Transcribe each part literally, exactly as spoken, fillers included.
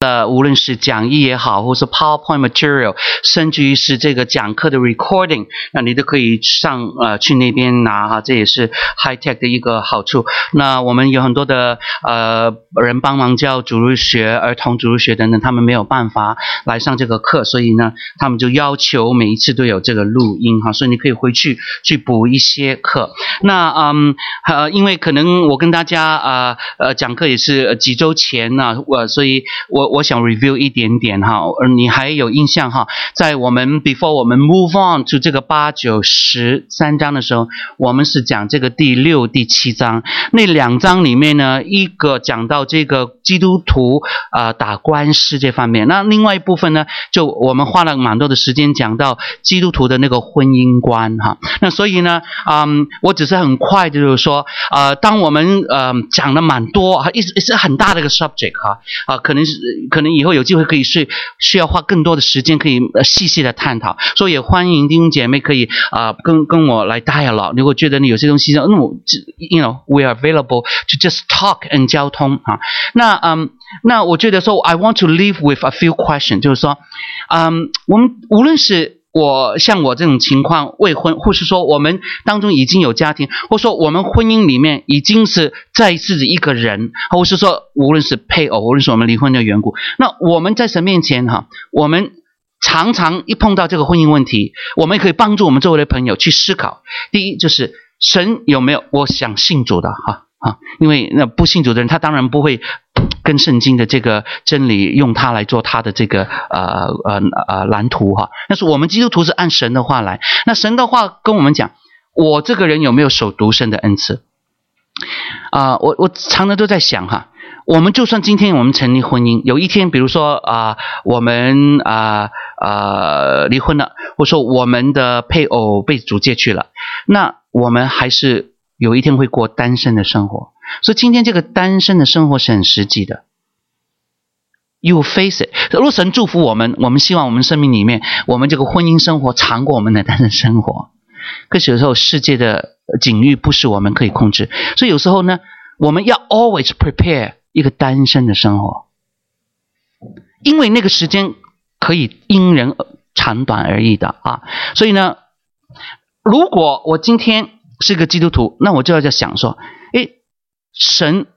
呃，无论是讲义也好，或是 PowerPoint material， 甚至于是这个讲课的 recording， 那你都可以上呃去那边拿哈，这也是 high tech 的一个好处。那我们有很多的呃人帮忙教主日学、儿童主日学等等，他们没有办法来上这个课，所以呢，他们就要求每一次都有这个录音哈，所以你可以回去去补一些课。那嗯呃，因为可能我跟大家呃呃讲课也是几周前呢、啊，我所以我我想 review 一点点哈，你还有印象哈，在我们 before 我们 move on to 这个八九十三章的时候，我们是讲这个第六第七章，那两章里面呢，一个讲到这个基督徒呃打官司这方面，那另外一部分呢，就我们花了蛮多的时间讲到基督徒的那个婚姻观哈。那所以呢，嗯，我只是很快的就是说，呃，当我们呃讲了蛮多哈，一直是很大的一个 subject 哈，啊、呃，可能是可能以后有机会可以是需要花更多的时间可以呃细细的探讨，所以也欢迎弟兄姐妹可以啊、呃、跟跟我来 dialogue。如果觉得你有些东西，那我 you know we are available to just talk and 交通啊。那嗯，那我觉得说 I want to leave with a few questions， 就是说，嗯，我们无论是我像我这种情况未婚，或是说我们当中已经有家庭，或者说我们婚姻里面已经是再次一个人，或是说无论是配偶，无论是我们离婚的缘故，那我们在神面前哈，我们常常一碰到这个婚姻问题，我们可以帮助我们周围的朋友去思考。第一就是神有没有我想信主的哈啊，因为那不信主的人，他当然不会跟圣经的这个真理用它来做他的这个呃呃呃蓝图哈。但是我们基督徒是按神的话来，那神的话跟我们讲，我这个人有没有守独身的恩赐啊、呃？我我常常都在想哈，我们就算今天我们成立婚姻，有一天比如说啊、呃，我们啊呃，呃离婚了，或者说我们的配偶被主借去了，那我们还是有一天会过单身的生活。所以今天这个单身的生活是很实际的。You face it。如果神祝福我们，我们希望我们生命里面，我们这个婚姻生活长过我们的单身生活。可是有时候世界的境遇不是我们可以控制，所以有时候呢，我们要 always prepare 一个单身的生活，因为那个时间可以因人长短而异的啊。所以呢，如果我今天是个基督徒，那我就要在想说，诶，神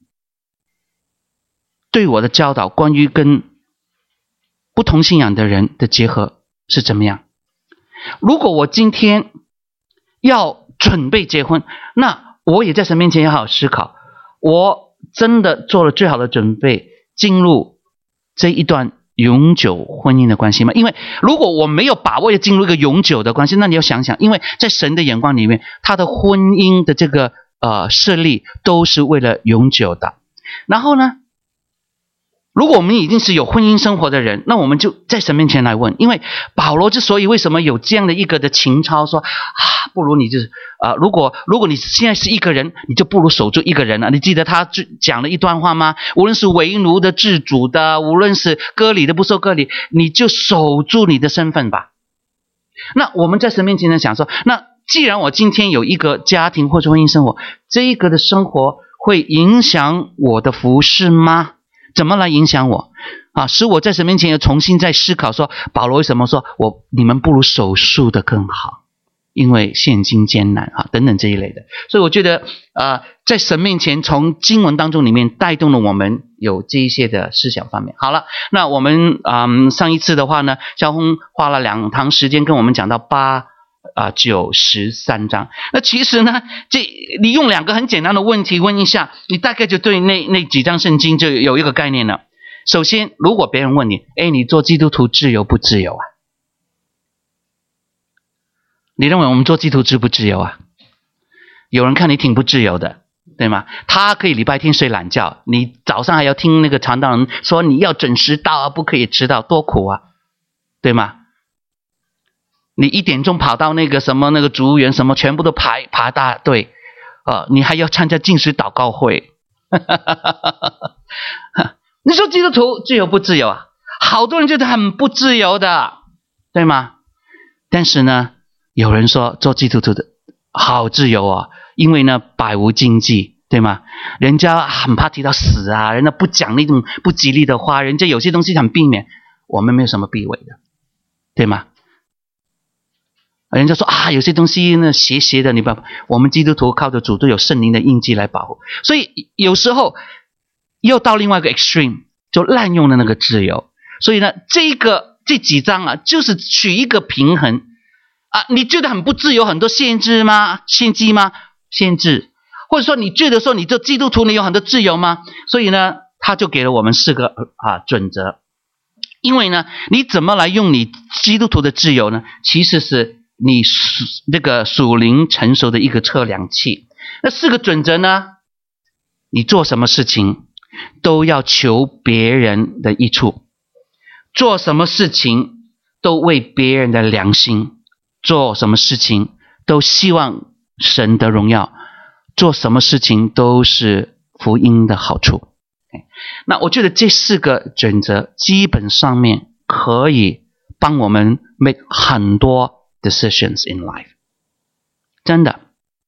对我的教导关于跟不同信仰的人的结合是怎么样？如果我今天要准备结婚，那我也在神面前要好好思考，我真的做了最好的准备进入这一段永久婚姻的关系吗？因为如果我没有把握要进入一个永久的关系，那你要想想，因为在神的眼光里面，他的婚姻的这个呃设立都是为了永久的。然后呢，如果我们已经是有婚姻生活的人，那我们就在神面前来问，因为保罗之所以为什么有这样的一个的情操，说啊，不如你就是啊，如果如果你现在是一个人，你就不如守住一个人了。你记得他讲了一段话吗？无论是为奴的、自主的，无论是割礼的、不受割礼，你就守住你的身份吧。那我们在神面前呢想说，那既然我今天有一个家庭或者婚姻生活，这一个的生活会影响我的服事吗？怎么来影响我啊？使我在神面前又重新再思考说，保罗为什么说我你们不如守术的更好，因为现今艰难啊等等这一类的。所以我觉得呃，在神面前从经文当中里面带动了我们有这一些的思想方面。好了，那我们嗯上一次的话呢，萧峰花了两堂时间跟我们讲到八啊九十三章。那其实呢，这你用两个很简单的问题问一下，你大概就对那那几章圣经就有一个概念了。首先，如果别人问你，哎，你做基督徒自由不自由啊？你认为我们做基督徒自不自由啊？有人看你挺不自由的，对吗？他可以礼拜天睡懒觉，你早上还要听那个传道人说你要准时到啊，不可以迟到，多苦啊，对吗？你一点钟跑到那个什么那个植物园什么全部都排排大队，呃，你还要参加禁食祷告会，你说基督徒自由不自由啊？好多人觉得很不自由的，对吗？但是呢，有人说做基督徒的好自由啊，因为呢百无禁忌， 对吗？人家很怕提到死啊，人家不讲那种不吉利的话，人家有些东西想避免，我们没有什么避讳的，对吗？人家说啊，有些东西呢邪邪的，你不，我们基督徒靠着主都有圣灵的印记来保护，所以有时候又到另外一个 extreme， 就滥用了那个自由。所以呢，这个这几章啊，就是取一个平衡啊。你觉得很不自由，很多限制吗？限制吗？限制。或者说你觉得说你这基督徒你有很多自由吗？所以呢，他就给了我们四个啊准则。因为呢，你怎么来用你基督徒的自由呢？其实是你那个属灵成熟的一个测量器。那四个准则呢，你做什么事情都要求别人的益处，做什么事情都为别人的良心，做什么事情都希望神的荣耀，做什么事情都是福音的好处。那我觉得这四个准则基本上面可以帮我们 make 很多 decisions in life， 真的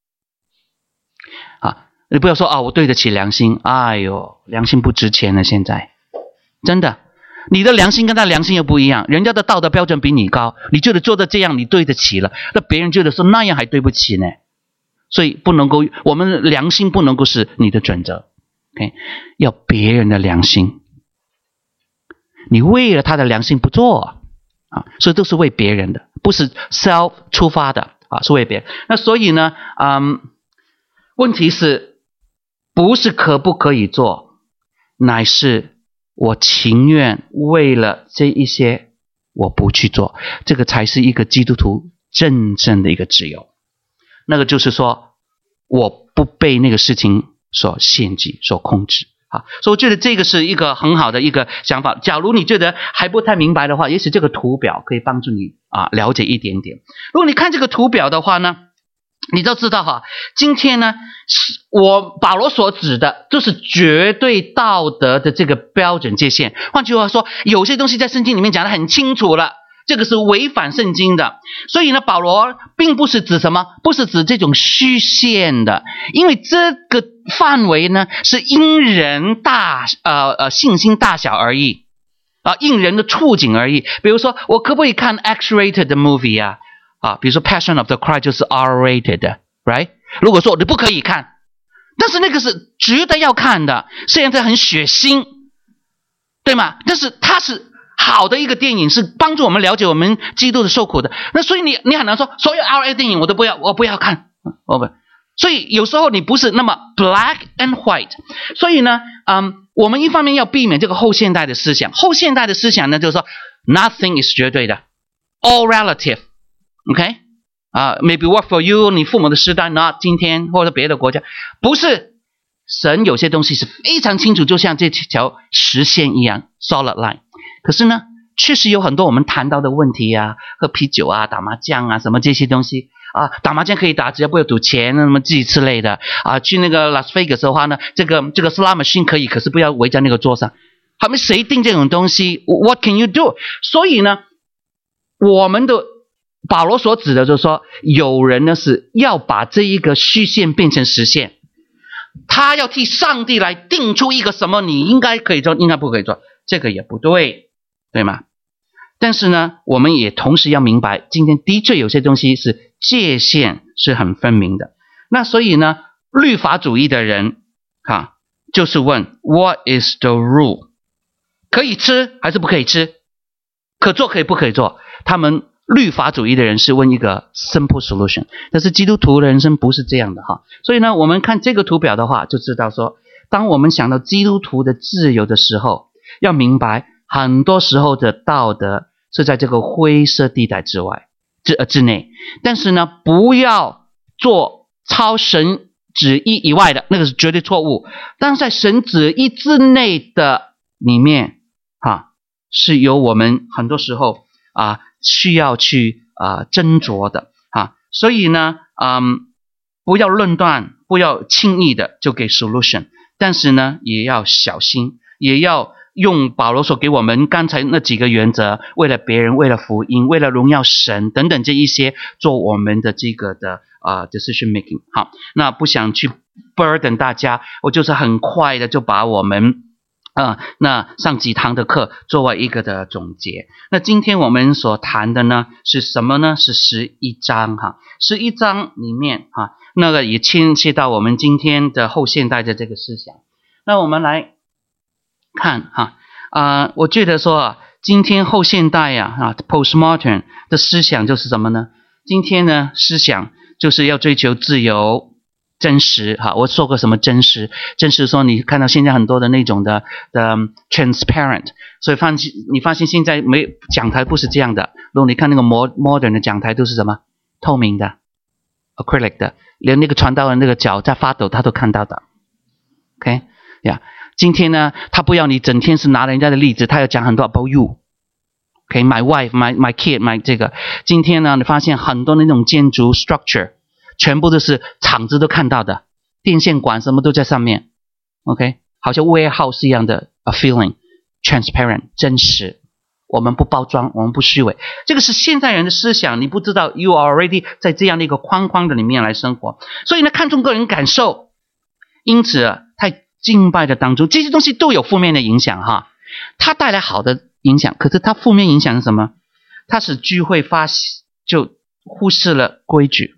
啊，你不要说啊，我对得起良心，哎呦，良心不值钱了，现在真的，你的良心跟他良心又不一样，人家的道德标准比你高，你觉得做的这样你对得起了，那别人觉得说那样还对不起呢。所以不能够，我们良心不能够是你的准则。Okay， 要别人的良心，你为了他的良心不做啊，所以都是为别人的，不是 self 出发的啊，是为别人。那所以呢，嗯，问题是不是可不可以做，乃是我情愿为了这一些我不去做，这个才是一个基督徒真正的一个自由。那个就是说，我不被那个事情所限制、所控制啊，所以我觉得这个是一个很好的一个想法。假如你觉得还不太明白的话，也许这个图表可以帮助你啊了解一点点。如果你看这个图表的话呢，你就知道哈，今天呢，我保罗所指的就是绝对道德的这个标准界限。换句话说，有些东西在圣经里面讲得很清楚了。这个是违反圣经的，所以呢，保罗并不是指什么，不是指这种虚线的，因为这个范围呢是因人大呃呃信心大小而异啊，因人的处境而异。比如说，我可不可以看 X-rated 的 movie 啊？啊，比如说 Passion of the Christ 就是 R-rated 的 ，right？ 如果说你不可以看，但是那个是值得要看的，虽然这很血腥，对吗？但是它是好的一个电影，是帮助我们了解我们基督的受苦的。那所以你你很难说所有 R A 电影我都不要，我不要看，我不。所以有时候你不是那么 black and white。所以呢，嗯，我们一方面要避免这个后现代的思想。后现代的思想呢，就是说 nothing is 绝对的 ，all relative。OK， 啊、uh, ，maybe work for you， 你父母的时代 not 今天或者别的国家，不是。神有些东西是非常清楚，就像这条实线一样 solid line。可是呢，确实有很多我们谈到的问题啊，喝啤酒啊，打麻将啊，什么这些东西啊，打麻将可以打，只要不要赌钱，那么自己之类的啊。去那个 Las Vegas 的话呢，这个这个 slot machine 可以，可是不要围在那个桌上。他们谁定这种东西 ？What can you do？ 所以呢，我们的保罗所指的就是说，有人呢是要把这一个虚线变成实线。他要替上帝来定出一个什么你应该可以做，应该不可以做，这个也不对，对吗？但是呢，我们也同时要明白，今天的确有些东西是界限是很分明的。那所以呢，律法主义的人哈，就是问 What is the rule？ 可以吃还是不可以吃？可做可以不可以做？他们律法主义的人是问一个 simple solution， 但是基督徒的人生不是这样的哈。所以呢，我们看这个图表的话，就知道说，当我们想到基督徒的自由的时候，要明白很多时候的道德是在这个灰色地带之外之呃之内，但是呢，不要做超神旨意以外的，那个是绝对错误。但是在神旨意之内的里面哈，是由我们很多时候啊需要去啊斟酌的啊。所以呢，嗯，不要论断，不要轻易的就给 solution， 但是呢，也要小心，也要用保罗所给我们刚才那几个原则，为了别人，为了福音，为了荣耀神等等这一些，做我们的这个的啊、呃、decision making。好，那不想去 burden 大家，我就是很快的就把我们呃，那上几堂的课作为一个的总结。那今天我们所谈的呢是什么呢？是十一章哈，十一章里面哈，那个也牵涉到我们今天的后现代的这个思想。那我们来看哈，啊、呃，我觉得说啊，今天后现代呀啊 postmodern 的思想就是什么呢？今天呢思想就是要追求自由。真实哈，我说过什么真实？真实说你看到现在很多的那种的的 transparent， 所以发现你发现现在没讲台不是这样的。如果你看那个 modern 的讲台都是什么透明的 acrylic 的，连那个传道人那个脚在发抖他都看到的。OK 呀、yeah. 今天呢他不要你整天是拿人家的例子，他要讲很多 about you。OK my wife my my kid my 这个。今天呢你发现很多那种建筑 structure。全部都是厂子都看到的，电线管什么都在上面 ，OK， 好像 warehouse 一样的 a feeling transparent 真实，我们不包装，我们不虚伪，这个是现代人的思想，你不知道 you are already 在这样的一个框框的里面来生活，所以呢看重个人感受，因此在敬拜的当中，这些东西都有负面的影响哈，它带来好的影响，可是它负面影响是什么？它使聚会发就忽视了规矩。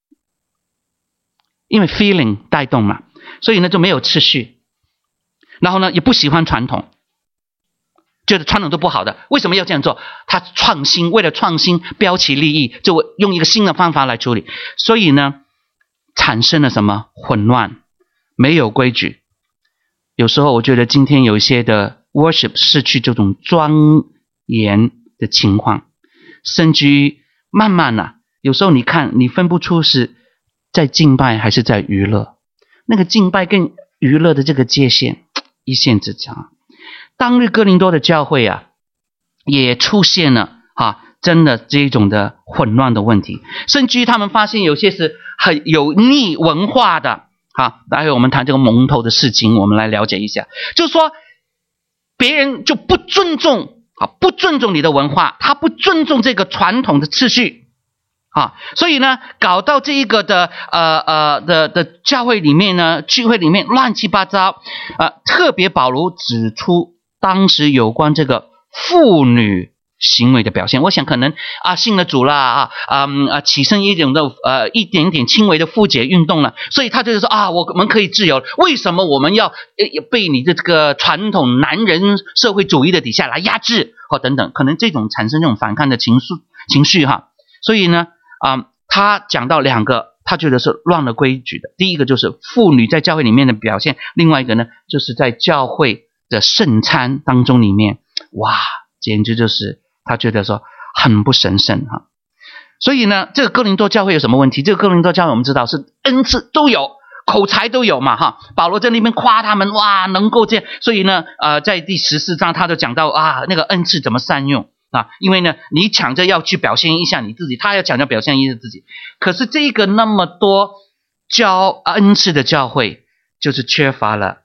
因为 feeling 带动嘛，所以呢就没有秩序，然后呢也不喜欢传统，觉得传统都不好的，为什么要这样做？他创新，为了创新标奇立异，就用一个新的方法来处理，所以呢产生了什么混乱，没有规矩。有时候我觉得今天有一些的 worship 失去这种庄严的情况，甚至于慢慢啊，有时候你看你分不出是在敬拜还是在娱乐，那个敬拜跟娱乐的这个界限一线之差。当日哥林多的教会啊，也出现了啊，真的这种的混乱的问题，甚至于他们发现有些是很有逆文化的。好，待会我们谈这个蒙头的事情，我们来了解一下，就是说别人就不尊重啊，不尊重你的文化，他不尊重这个传统的秩序。啊，所以呢，搞到这一个的呃呃的的教会里面呢，聚会里面乱七八糟，呃，特别保罗指出当时有关这个妇女行为的表现。我想可能啊信了主了啊啊啊起身一种的呃一点点轻微的妇解运动了，所以他就是说啊，我们可以自由，为什么我们要被你的这个传统男人社会主义的底下来压制或等等，可能这种产生这种反抗的情绪情绪哈，所以呢。啊、嗯，他讲到两个，他觉得是乱了规矩的。第一个就是妇女在教会里面的表现，另外一个呢，就是在教会的圣餐当中里面，哇，简直就是他觉得说很不神圣哈。所以呢，这个哥林多教会有什么问题？这个哥林多教会我们知道是恩赐都有，口才都有嘛哈。保罗在那边夸他们，哇，能够这样，所以呢，呃，在第十四章他就讲到啊，那个恩赐怎么善用。啊，因为呢，你抢着要去表现一下你自己，他要抢着表现一下自己。可是这个那么多教恩赐的教会，就是缺乏了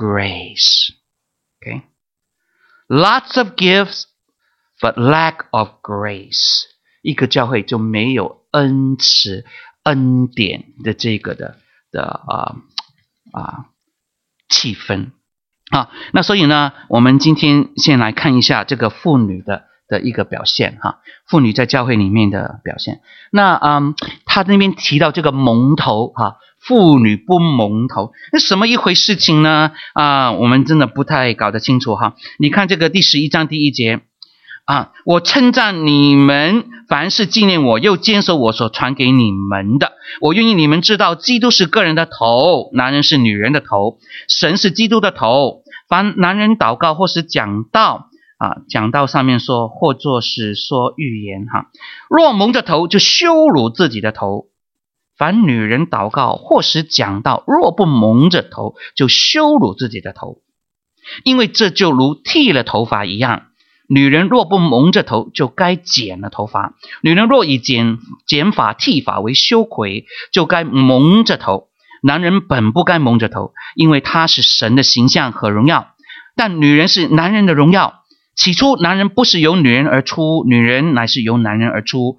grace。OK， lots of gifts, but lack of grace。一个教会就没有恩赐、恩典的这个的的啊啊气氛啊。那所以呢，我们今天先来看一下这个妇女的。的一个表现哈，妇女在教会里面的表现。那嗯，他那边提到这个蒙头哈，妇女不蒙头，那什么一回事情呢？啊，我们真的不太搞得清楚哈。你看这个第十一章第一节啊，我称赞你们，凡是纪念我，又坚守我所传给你们的。我愿意你们知道，基督是个人的头，男人是女人的头，神是基督的头。凡男人祷告或是讲道。啊，讲道上面说，或作是说预言哈。若蒙着头，就羞辱自己的头；凡女人祷告或是讲道，若不蒙着头，就羞辱自己的头。因为这就如剃了头发一样，女人若不蒙着头，就该剪了头发；女人若以剪剪发剃发为羞愧，就该蒙着头。男人本不该蒙着头，因为他是神的形象和荣耀，但女人是男人的荣耀。起初男人不是由女人而出，女人乃是由男人而出，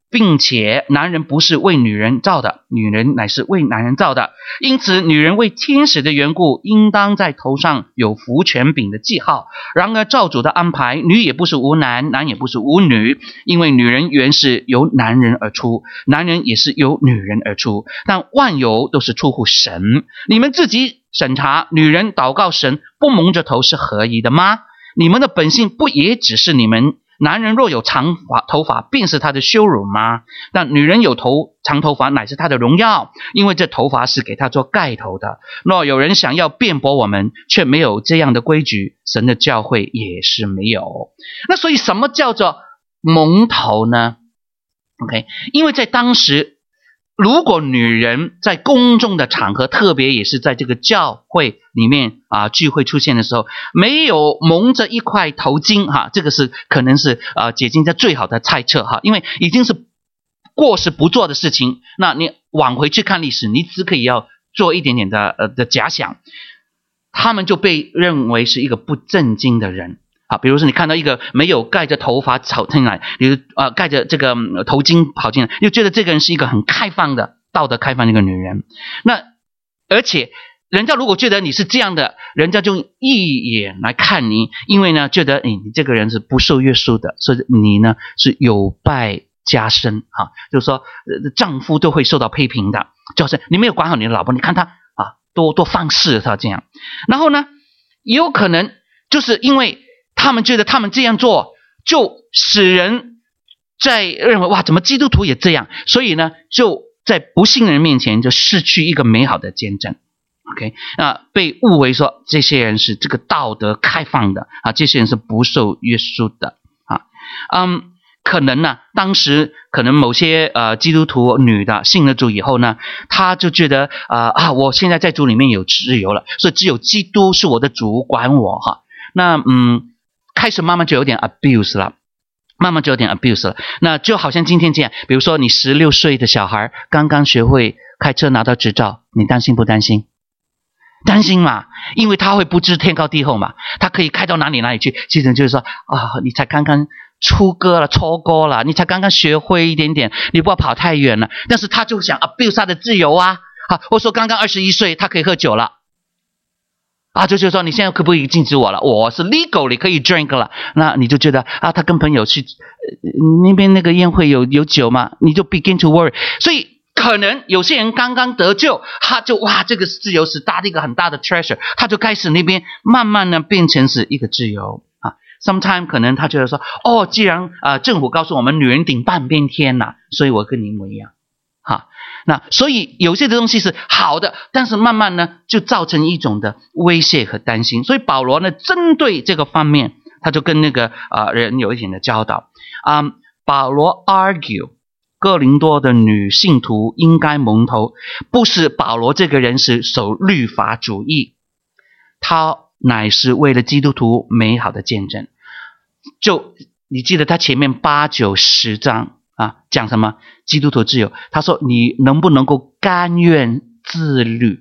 并且男人不是为女人造的，女人乃是为男人造的。因此女人为天使的缘故，应当在头上有服权柄的记号。然而照主的安排，女也不是无男，男也不是无女，因为女人原是由男人而出，男人也是由女人而出，但万有都是出乎神。你们自己审查，女人祷告神不蒙着头是合宜的吗？你们的本性不也只是你们男人若有长发头发，便是他的羞辱吗？但女人有头长头发，乃是她的荣耀，因为这头发是给她做盖头的。若有人想要辩驳我们，却没有这样的规矩，神的教会也是没有。那所以什么叫做蒙头呢？ OK， 因为在当时，如果女人在公众的场合，特别也是在这个教会里面啊聚会出现的时候，没有蒙着一块头巾哈，这个是可能是呃解经家最好的猜测哈，因为已经是过时不做的事情。那你往回去看历史，你只可以要做一点点的呃的假想，他们就被认为是一个不正经的人。好，比如说你看到一个没有盖着头发跑进来，比如呃盖着这个、嗯、头巾跑进来，又觉得这个人是一个很开放的、道德开放的一个女人。那而且人家如果觉得你是这样的，人家就一眼来看你，因为呢觉得诶你这个人是不受约束的，所以你呢是有败家身啊，就是说、呃、丈夫都会受到批评的，就是你没有管好你的老婆，你看她啊多多放肆她这样。然后呢也有可能就是因为他们觉得他们这样做就使人在认为哇怎么基督徒也这样，所以呢就在不信人面前就失去一个美好的见证。 OK， 那被误为说这些人是这个道德开放的啊，这些人是不受约束的啊。嗯，可能呢当时可能某些呃基督徒女的信了主以后呢，她就觉得呃啊我现在在主里面有自由了，所以只有基督是我的主，管我哈。那嗯开始慢慢就有点 abuse 了，慢慢就有点 abuse 了。那就好像今天这样，比如说你十六岁的小孩刚刚学会开车拿到执照，你担心不担心？担心嘛，因为他会不知天高地厚嘛，他可以开到哪里哪里去。其实就是说啊，你才刚刚出歌了，抽歌了，你才刚刚学会一点点，你不要跑太远了。但是他就想 abuse 他的自由啊，啊，我说刚刚二十一岁，他可以喝酒了。啊，就就是说你现在可不可以禁止我了？我是 legally 可以 drink 了，那你就觉得啊，他跟朋友去，呃、那边那个宴会有有酒吗？你就 begin to worry。所以可能有些人刚刚得救，他就哇，这个自由是大的一个很大的 treasure， 他就开始那边慢慢的变成是一个自由啊。sometime 可能他觉得说，哦，既然啊、呃、政府告诉我们女人顶半边天呐，所以我跟你一模一样。哈，那所以有些的东西是好的，但是慢慢呢就造成一种的威胁和担心。所以保罗呢针对这个方面，他就跟那个呃人有一点的教导啊、嗯。保罗 argue 哥林多的女信徒应该蒙头，不是保罗这个人是守律法主义，他乃是为了基督徒美好的见证。就你记得他前面八九十章啊，讲什么基督徒自由？他说你能不能够甘愿自律？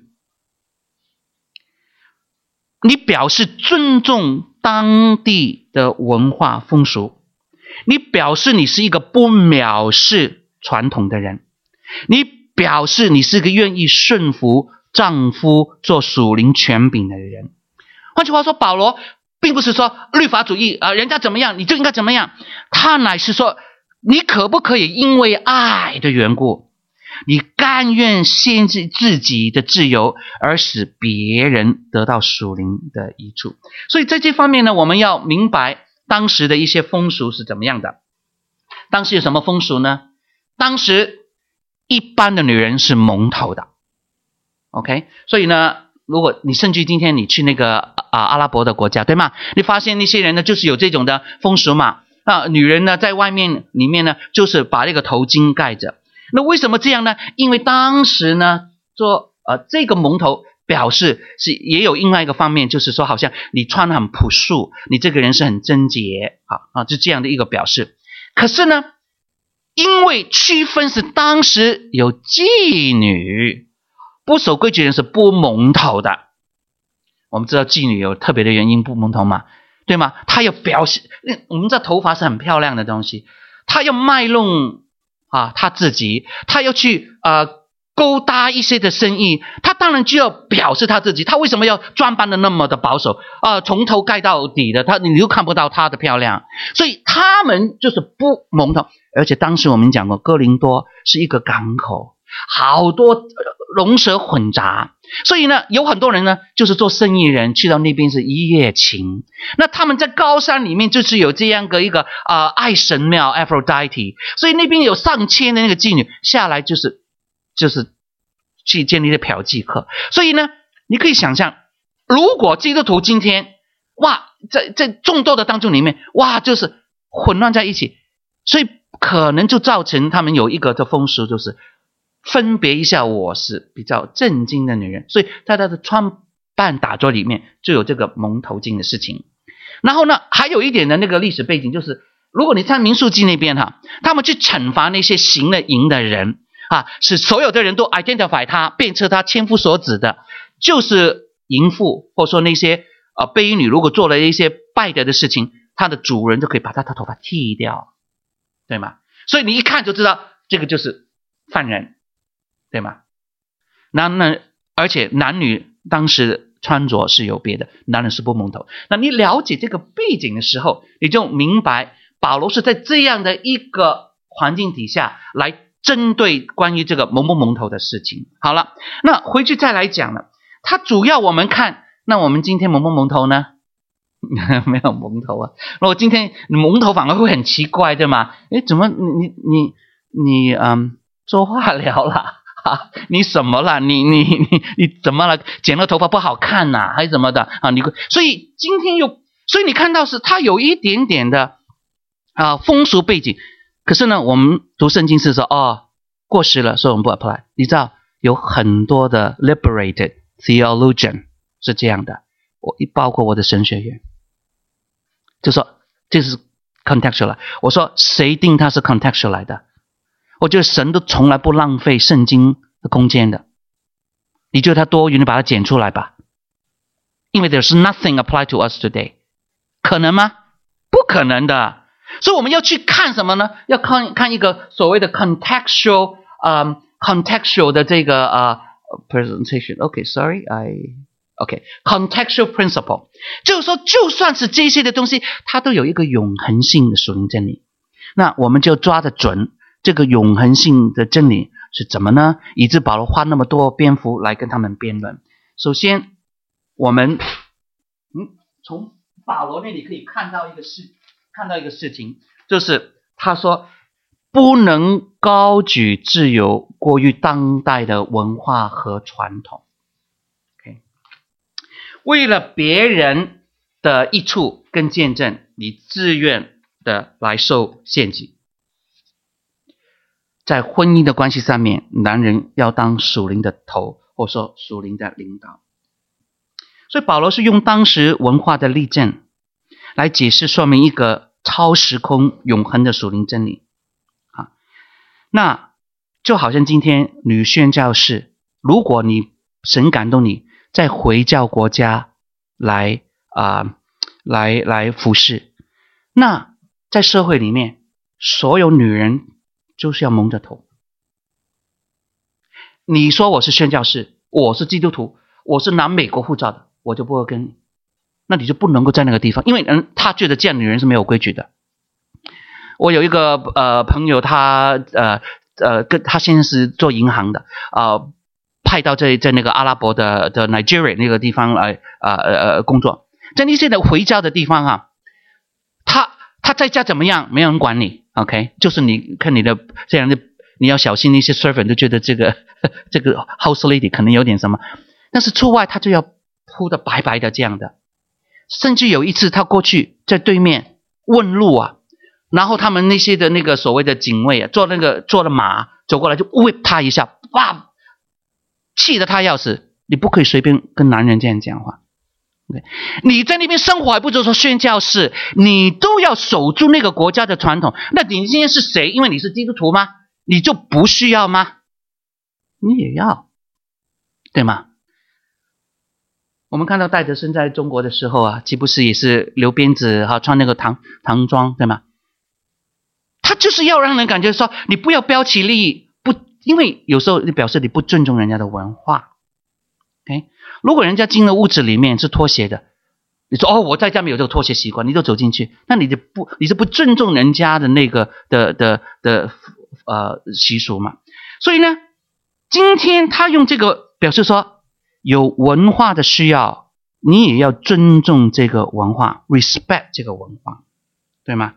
你表示尊重当地的文化风俗，你表示你是一个不藐视传统的人，你表示你是一个愿意顺服丈夫做属灵权柄的人。换句话说，保罗并不是说律法主义啊、呃，人家怎么样你就应该怎么样，他乃是说你可不可以因为爱的缘故，你甘愿限制自己的自由，而使别人得到属灵的益处。所以在这方面呢，我们要明白当时的一些风俗是怎么样的。当时有什么风俗呢？当时一般的女人是蒙头的 OK， 所以呢如果你甚至今天你去那个啊阿拉伯的国家，对吗？你发现那些人呢就是有这种的风俗嘛。啊，女人呢在外面里面呢就是把那个头巾盖着。那为什么这样呢？因为当时呢做呃这个蒙头表示是也有另外一个方面，就是说好像你穿得很朴素，你这个人是很贞洁啊啊，就这样的一个表示。可是呢因为区分是当时有妓女，不守规矩的人是不蒙头的。我们知道妓女有特别的原因不蒙头嘛，对吗？她要表示，我们知道头发是很漂亮的东西，她要卖弄啊他自己，他要去呃勾搭一些的生意，他当然就要表示他自己。他为什么要装扮的那么的保守啊、呃？从头盖到底的，他你又看不到他的漂亮，所以他们就是不蒙头。而且当时我们讲过，哥林多是一个港口，好多龙蛇混杂，所以呢，有很多人呢就是做生意人，去到那边是一夜情。那他们在高山里面就是有这样的一个呃爱神庙 Aphrodite， 所以那边有上千的那个妓女下来就是。就是去建立的嫖妓客。所以呢，你可以想象，如果基督徒今天哇在在众多的当中里面哇就是混乱在一起，所以可能就造成他们有一个的风俗，就是分别一下，我是比较正经的女人，所以在他的穿扮打扮里面就有这个蒙头巾的事情。然后呢，还有一点的那个历史背景就是，如果你看民数记那边哈，他们去惩罚那些行了淫的人啊，使所有的人都 identify 他，辨识他千夫所指的，就是淫妇，或者说那些呃婢女，如果做了一些败德的事情，他的主人就可以把他的头发剃掉，对吗？所以你一看就知道这个就是犯人，对吗？那那而且男女当时穿着是有别的，男人是不蒙头。那你了解这个背景的时候，你就明白保罗是在这样的一个环境底下来针对关于这个蒙不蒙头的事情。好了，那回去再来讲了，他主要我们看，那我们今天蒙不蒙头呢？没有蒙头啊。如果今天蒙头反而会很奇怪，对吗？诶，怎么你你你嗯做化疗了啊？你什么了？你你你你怎么了？剪了头发不好看呐、啊，还是怎么的啊？你所以今天又所以你看到是它有一点点的啊风俗背景。可是呢，我们读圣经是说，哦，过时了，所以我们不 apply。你知道有很多的 liberated theologian 是这样的，我包括我的神学院，就说这是 contextual。我说谁定它是 contextual 来的？我觉得神都从来不浪费圣经的空间的。你觉得它多余，你把它剪出来吧。因为 there's nothing applied to us today， 可能吗？不可能的。所以我们要去看什么呢？要看看一个所谓的 contextual， 嗯 contextual 的这个呃 presentation。OK，sorry，I OK，contextual principle， 就是说，就算是这些的东西，它都有一个永恒性的属灵真理。那我们就抓得准这个永恒性的真理是怎么呢？以致保罗花那么多篇幅来跟他们辩论。首先，我们嗯从保罗那里可以看到一个事。看到一个事情，就是他说不能高举自由过于当代的文化和传统。Okay. 为了别人的益处跟见证，你自愿的来受限制。在婚姻的关系上面，男人要当属灵的头，或者说属灵的领导。所以保罗是用当时文化的例证来解释说明一个超时空永恒的属灵真理啊，那就好像今天女宣教士，如果你神感动你在回教国家来啊、呃、来来服侍，那在社会里面所有女人就是要蒙着头。你说我是宣教士，我是基督徒，我是拿美国护照的，我就不会跟你。那你就不能够在那个地方，因为人他觉得这样女人是没有规矩的。我有一个呃朋友，他呃呃跟他现在是做银行的，呃派到这在那个阿拉伯的的 Nigeria 那个地方来呃呃工作，在那些的回教的地方啊，他他在家怎么样，没有人管你 ，OK， 就是你看你的这样的，你要小心那些 servant 就觉得这个这个 house lady 可能有点什么，但是出外他就要铺的白白的这样的。甚至有一次他过去在对面问路啊，然后他们那些的那个所谓的警卫啊，坐那个坐了马走过来就 whip 他一下，哇，气得他要死。你不可以随便跟男人这样讲话。Okay. 你在那边生活还不就说宣教士，你都要守住那个国家的传统。那你今天是谁？因为你是基督徒吗？你就不需要吗？你也要，对吗？我们看到戴德生在中国的时候啊，岂不是也是留辫子哈，穿那个唐唐装，对吗？他就是要让人感觉说，你不要标奇立异，不，因为有时候你表示你不尊重人家的文化。OK， 如果人家进了屋子里面是拖鞋的，你说哦，我在家没有这个拖鞋习惯，你就走进去，那你就不，你是不尊重人家的那个的的的呃习俗嘛？所以呢，今天他用这个表示说，有文化的需要，你也要尊重这个文化 ，respect 这个文化，对吗？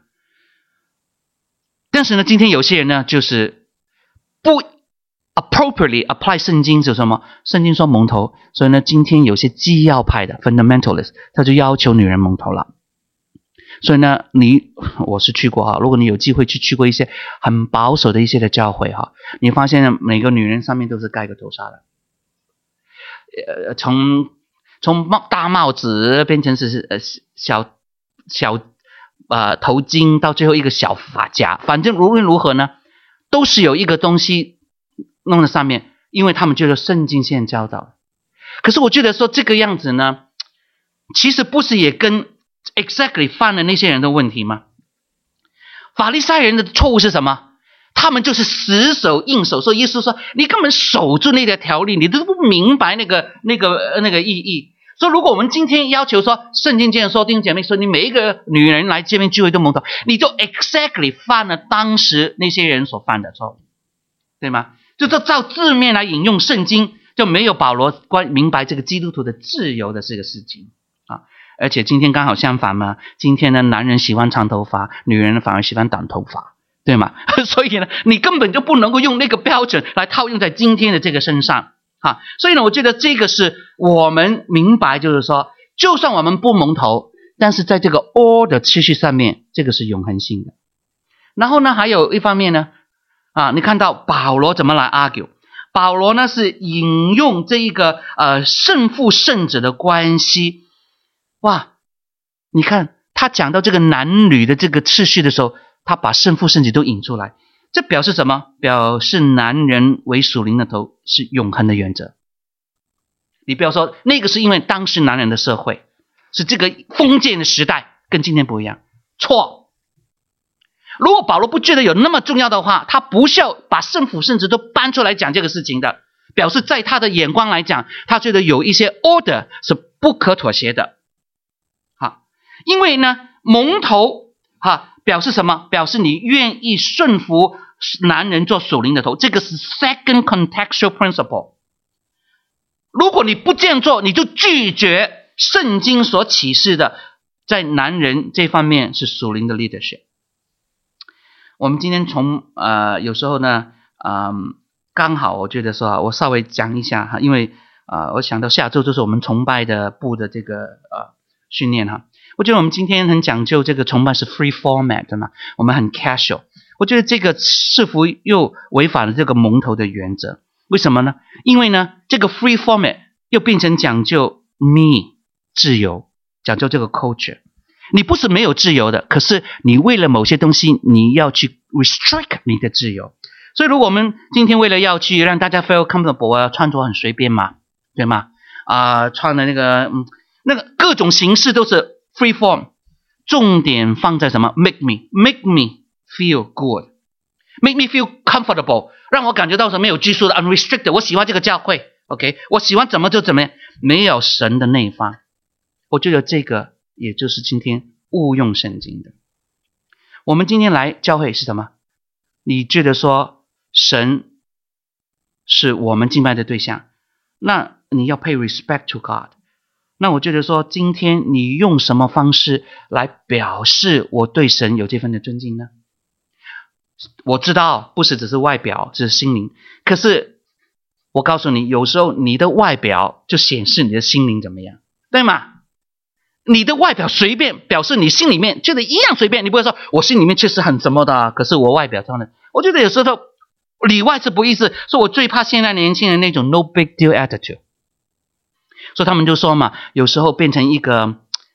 但是呢，今天有些人呢，就是不 appropriately apply 圣经是什么？圣经说蒙头，所以呢，今天有些基要派的 fundamentalist， 他就要求女人蒙头了。所以呢，你我是去过哈，如果你有机会去去过一些很保守的一些的教会哈，你发现每个女人上面都是盖个头纱的，呃，从从帽大帽子变成是呃小小呃头巾，到最后一个小发夹，反正无论如何呢，都是有一个东西弄在上面，因为他们觉得圣经现在教导。可是我觉得说这个样子呢，其实不是也跟 exactly 犯了那些人的问题吗？法利赛人的错误是什么？他们就是死守硬守，所以耶稣说你根本守住那条条例，你都不明白那个那个那个意义。所以如果我们今天要求说圣经这样说，弟兄姐妹说你每一个女人来这边聚会都蒙头，你就 exactly 犯了当时那些人所犯的错误，对吗？就照字面来引用圣经，就没有保罗关明白这个基督徒的自由的这个事情啊。而且今天刚好相反嘛，今天呢，男人喜欢长头发，女人反而喜欢短头发，对吗？所以呢，你根本就不能够用那个标准来套用在今天的这个身上啊。所以呢，我觉得这个是我们明白，就是说，就算我们不蒙头，但是在这个 order 的秩序上面，这个是永恒性的。然后呢，还有一方面呢，啊，你看到保罗怎么来 argue？ 保罗呢是引用这一个呃圣父圣子的关系。哇，你看他讲到这个男女的这个次序的时候，他把圣父圣子都引出来，这表示什么？表示男人为属灵的头是永恒的原则。你不要说那个是因为当时男人的社会是这个封建的时代，跟今天不一样，错。如果保罗不觉得有那么重要的话，他不需要把圣父圣子都搬出来讲这个事情的，表示在他的眼光来讲，他觉得有一些 order 是不可妥协的。因为呢，蒙头哈表示什么？表示你愿意顺服男人做属灵的头，这个是 second contextual principle。如果你不这样做，你就拒绝圣经所启示的在男人这方面是属灵的 leadership。我们今天从呃有时候呢，嗯、呃，刚好我觉得说，我稍微讲一下哈，因为呃，我想到下周就是我们崇拜的部的这个呃训练哈。我觉得我们今天很讲究这个崇拜是 free format 对吗？我们很 casual。我觉得这个似乎又违反了这个蒙头的原则。为什么呢？因为呢，这个 free format 又变成讲究 me 自由，讲究这个 culture。你不是没有自由的，可是你为了某些东西，你要去 restrict 你的自由。所以如果我们今天为了要去让大家 feel comfortable 啊，穿着很随便嘛，对吗？啊、呃，穿的那个嗯，那个各种形式都是free form， 重点放在什么 ？Make me, make me feel good, make me feel comfortable， 让我感觉到是没有拘束的 unrestricted。我喜欢这个教会 ，OK， 我喜欢怎么就怎么样，没有神的内方。我觉得这个也就是今天误用圣经的。我们今天来教会是什么？你觉得说神是我们敬拜的对象，那你要 pay respect to God。那我觉得说，今天你用什么方式来表示我对神有这份的尊敬呢？我知道不是只是外表，只是心灵。可是我告诉你，有时候你的外表就显示你的心灵怎么样，对吗？你的外表随便，表示你心里面觉得一样随便。你不会说我心里面确实很什么的，可是我外表这样的。我觉得有时候里外是不意思。所以我最怕现在年轻人那种 no big deal attitude。所以他们就说嘛，有时候变成一个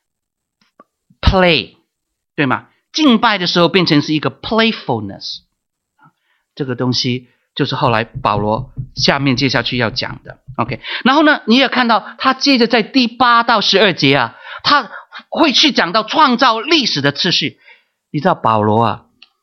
play， 对吗？敬拜的时候变成是一个 playfulness， 这个东西就是后来保罗下面接下去要讲的。OK， 然后呢，你也看到他接着在第八到十二节啊，他会去讲到创造历史的次序。你知道保罗啊，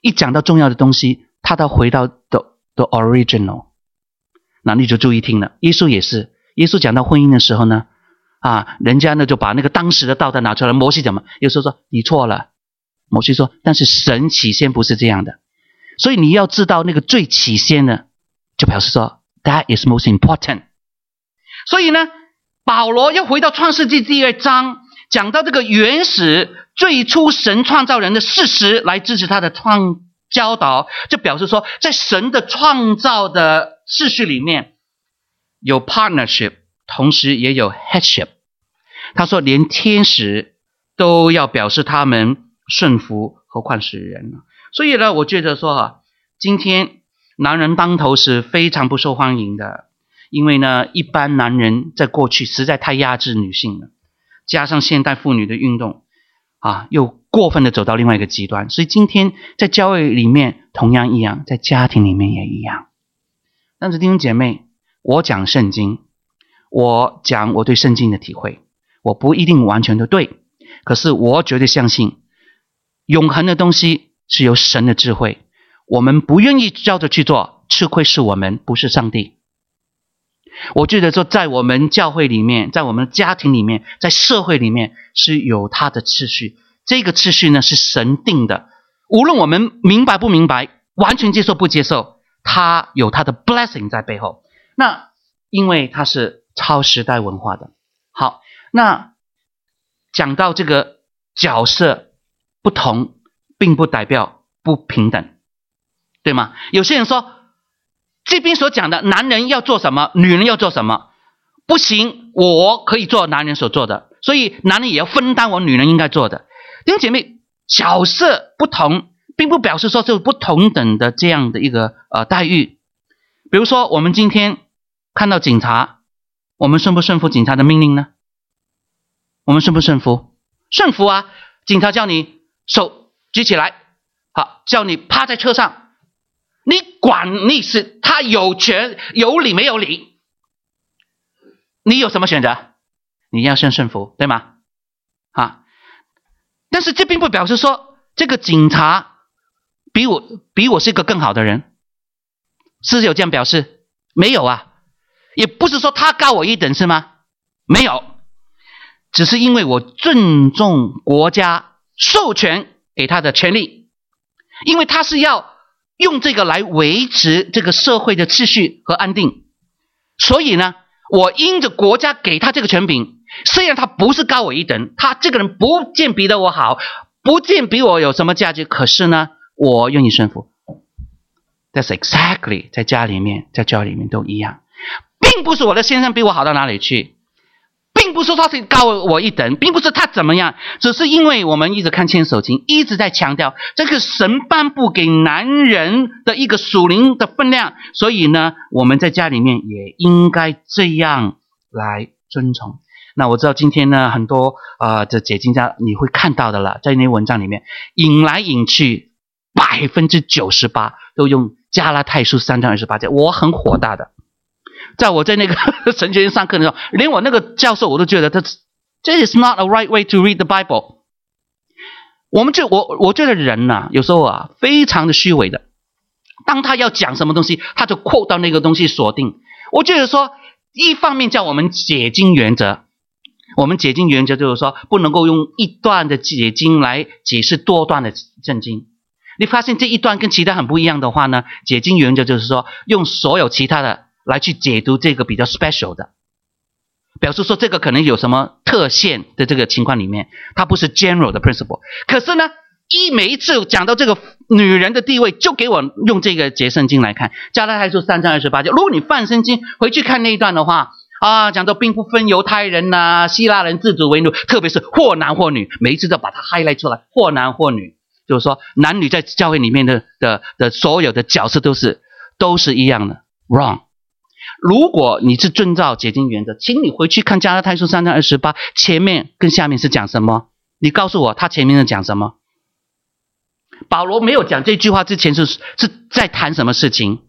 一讲到重要的东西，他都回到 the, the original。那你就注意听了，耶稣也是，耶稣讲到婚姻的时候呢，啊，人家呢就把那个当时的道德拿出来，摩西讲嘛，耶稣说你错了，摩西说，但是神起先不是这样的，所以你要知道那个最起先的，就表示说 that is most important。所以呢，保罗要回到创世纪第二章，讲到这个原始最初神创造人的事实来支持他的创教导，就表示说在神的创造的秩序里面有 partnership， 同时也有 headship。 他说连天使都要表示他们顺服，何况是人呢？所以呢，我觉得说啊，今天男人当头是非常不受欢迎的，因为呢，一般男人在过去实在太压制女性了，加上现代妇女的运动啊，又过分的走到另外一个极端，所以今天在教会里面同样一样，在家庭里面也一样。但是弟兄姐妹，我讲圣经，我讲我对圣经的体会，我不一定完全的对，可是我绝对相信永恒的东西是由神的智慧，我们不愿意照着去做，吃亏是我们，不是上帝。我觉得说在我们教会里面，在我们家庭里面，在社会里面是有它的秩序，这个秩序呢是神定的，无论我们明白不明白，完全接受不接受，它有它的 blessing 在背后。那因为它是超时代文化的。好，那讲到这个角色不同，并不代表不平等，对吗？有些人说这边所讲的男人要做什么，女人要做什么，不行，我可以做男人所做的，所以男人也要分担我女人应该做的。弟兄姐妹，角色不同并不表示说就不同等的这样的一个呃待遇。比如说我们今天看到警察，我们顺不顺服警察的命令呢？我们顺不顺服？顺服啊，警察叫你手举起来，好，叫你趴在车上，你管你是他有权有理没有理，你有什么选择？你要先顺服，对吗？啊，但是这并不表示说这个警察比我比我是一个更好的人，是有这样表示？没有啊，也不是说他高我一等，是吗？没有，只是因为我尊重国家授权给他的权利，因为他是要用这个来维持这个社会的秩序和安定，所以呢，我因着国家给他这个权柄，虽然他不是高我一等，他这个人不见比得我好，不见比我有什么价值，可是呢，我愿意顺服。That's exactly 在家里面，在教里面都一样，并不是我的先生比我好到哪里去，并不是说他是高我一等，并不是他怎么样，只是因为我们一直看牵手经，一直在强调这个神颁布给男人的一个属灵的分量，所以呢，我们在家里面也应该这样来遵从。那我知道今天呢，很多呃的解经家你会看到的了，在那些文章里面引来引去，百分之九十八都用加拉太书三章二十八节，我很火大的。在我在那个神学院上课的时候，连我那个教授我都觉得他这 is not a right way to read the Bible。 我们就我我觉得人呐、啊，有时候啊非常的虚伪的，当他要讲什么东西，他就 quote 到那个东西锁定。我觉得说一方面叫我们解经原则，我们解经原则就是说不能够用一段的解经来解释多段的圣经。你发现这一段跟其他很不一样的话呢，解经原则就是说用所有其他的来去解读这个比较 special 的，表示说这个可能有什么特限的这个情况里面，它不是 general 的 principle。 可是呢，一每一次讲到这个女人的地位，就给我用这个节圣经来看，加拉太书三章二十八节。如果你翻圣经回去看那一段的话啊，讲到并不分犹太人呐、啊、希腊人自主为奴，特别是或男或女，每一次都把它 highlight 出来，或男或女，就是说男女在教会里面的的的所有的角色都是都是一样的 wrong。 如果你是遵照解经原则，请你回去看加拉太书三章二十八，前面跟下面是讲什么？你告诉我他前面是讲什么？保罗没有讲这句话之前是是在谈什么事情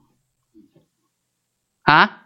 啊？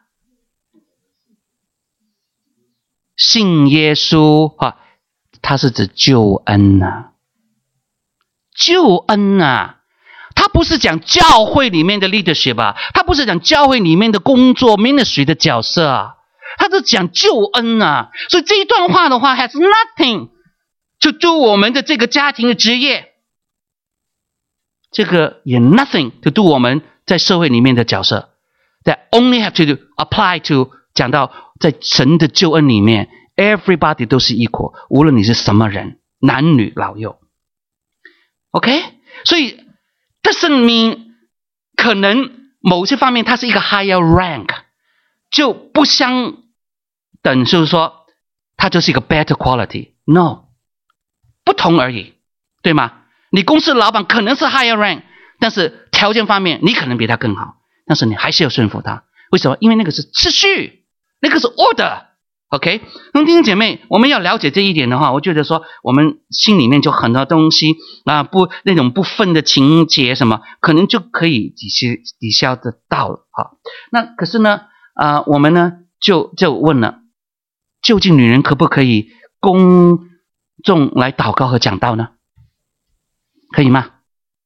信耶稣啊，他是指救恩啊，救恩啊，他不是讲教会里面的 leadership 啊，他不是讲教会里面的工作 ministry 的角色啊，他是讲救恩啊。所以这一段话的话 has nothing to do 我们的这个家庭的职业，这个也 nothing to do 我们在社会里面的角色。That only have to apply to 讲到在神的救恩里面 everybody 都是 equal， 无论你是什么人，男女老幼。 OK， 所以doesn't mean 可能某些方面它是一个 higher rank 就不相等，就是说它就是一个 better quality。 No， 不同而已，对吗？你公司的老板可能是 higher rank， 但是条件方面你可能比他更好，但是你还是要顺服他。为什么？因为那个是秩序，那个是 order。OK， 那弟兄姐妹，我们要了解这一点的话，我觉得说我们心里面就很多东西啊，不那种不忿的情节什么，可能就可以抵消抵消得到了啊。那可是呢，啊、呃，我们呢就就问了，究竟女人可不可以公众来祷告和讲道呢？可以吗？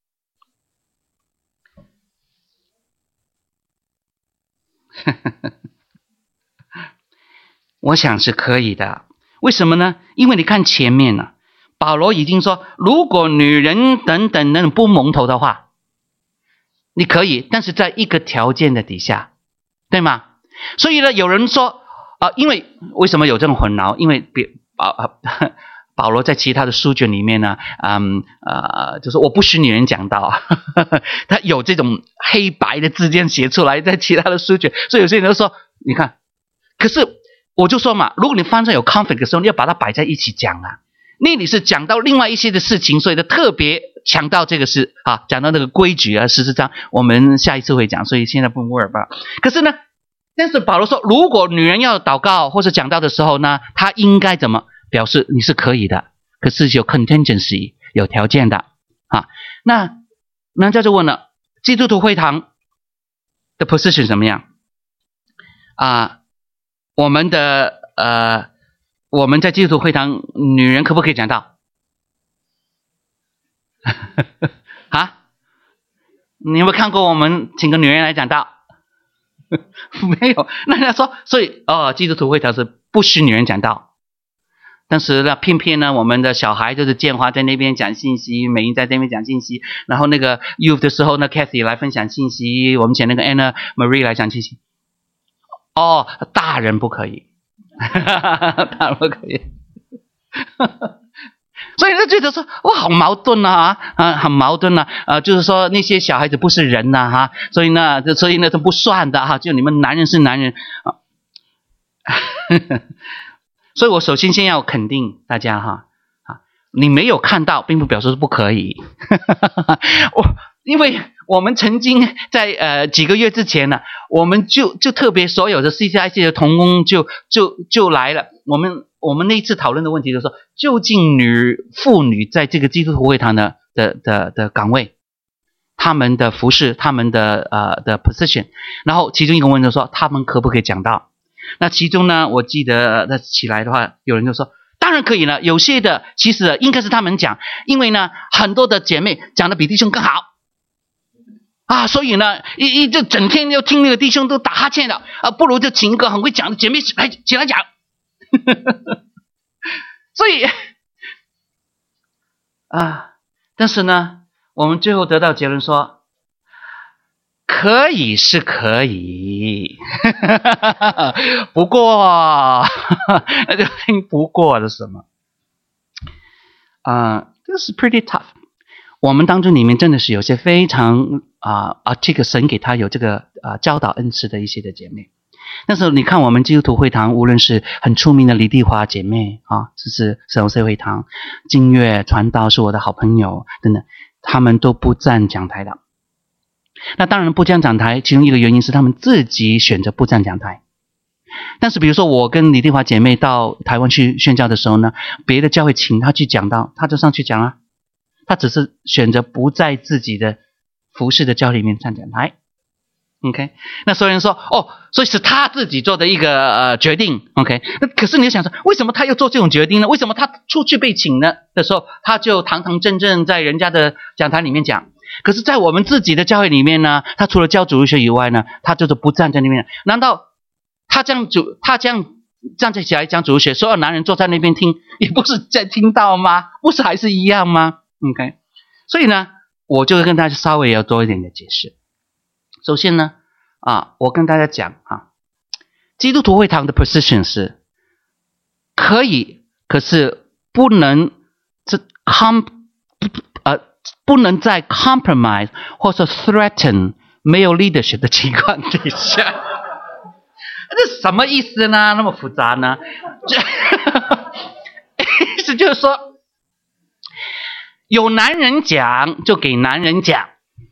我想是可以的。为什么呢？因为你看前面呢、啊，保罗已经说，如果女人等等那种不蒙头的话，你可以，但是在一个条件的底下，对吗？所以呢，有人说啊、呃，因为为什么有这种混淆？因为别啊、呃、保罗在其他的书卷里面呢，嗯呃，就是我不许女人讲道，呵呵，他有这种黑白的字间写出来，在其他的书卷，所以有些人就说，你看，可是。我就说嘛，如果你发生有 conflict 的时候，你要把它摆在一起讲啊。那里是讲到另外一些的事情，所以呢特别强调这个是啊，讲到那个规矩啊，事实上我们下一次会讲，所以现在不 worry about。可是呢，但是保罗说，如果女人要祷告或者讲道的时候呢，她应该怎么表示你是可以的，可是有 contingency 有条件的啊。那那这就问了，基督徒会堂的 position 怎么样啊？我们的呃，我们在基督徒会堂，女人可不可以讲道？啊？你有没有看过我们请个女人来讲道？没有。那他说，所以哦，基督徒会堂是不许女人讲道。但是呢，偏偏呢，我们的小孩就是建华在那边讲信息，美英在这边讲信息，然后那个 youth 的时候呢 ，Kathy 来分享信息，我们请那个 Anna Marie 来讲信息。哦，大人不可以，大人不可以，所以就觉得说，哇，好矛盾啊，啊，很矛盾啊，呃，就是说那些小孩子不是人呐、啊，哈，所以呢，所以呢，都不算的哈，就你们男人是男人啊，所以我首先先要肯定大家哈，啊，你没有看到，并不表示不可以，我。因为我们曾经在呃几个月之前呢，我们就就特别所有的 C C I C 的同工就就就来了。我们我们那一次讨论的问题就是说，究竟女妇女在这个基督徒会堂的的的的岗位，他们的服饰，他们的呃的 position， 然后其中一个问题就是说，他们可不可以讲道？那其中呢，我记得那起来的话，有人就说。当然可以了，有些的其实应该是他们讲，因为呢，很多的姐妹讲的比弟兄更好。啊，所以呢，一一就整天要听那个弟兄都打哈欠的啊，不如就请一个很会讲的姐妹来起来讲。所以啊，但是呢，我们最后得到结论说，可以是可以，不过那就听不过的什么啊，这是 pretty tough。我们当中里面真的是有些非常啊啊，这个神给他有这个啊教导恩赐的一些的姐妹。那时候你看我们基督徒会堂，无论是很出名的李丽华姐妹啊，这是神圣会堂，金月传道是我的好朋友等等，他们都不站讲台的。那当然不站讲台，其中一个原因是他们自己选择不站讲台。但是比如说我跟李丽华姐妹到台湾去宣教的时候呢，别的教会请她去讲道，她就上去讲啊。他只是选择不在自己的服侍的教里面站讲台 ，OK？ 那所有人说，哦，所以是他自己做的一个呃决定 ，OK？ 那可是你想说，为什么他要做这种决定呢？为什么他出去被请呢的时候，他就堂堂正正在人家的讲台里面讲？ 可是在我们自己的教会里面呢，他除了教主日学以外呢，他就是不站在那边。难道他这样主他这样站在起来讲主日学，所有男人坐在那边听，也不是在听到吗？不是还是一样吗？ OK， 所以呢，我就跟大家稍微要多一点的解释。首先呢，啊，我跟大家讲啊，基督徒会堂的 position 是可以，可是不能这 com 呃不能在 compromise 或者 threaten 没有 leadership 的情况底下。这什么意思呢？那么复杂呢？这意思就是说，有男人讲就给男人讲。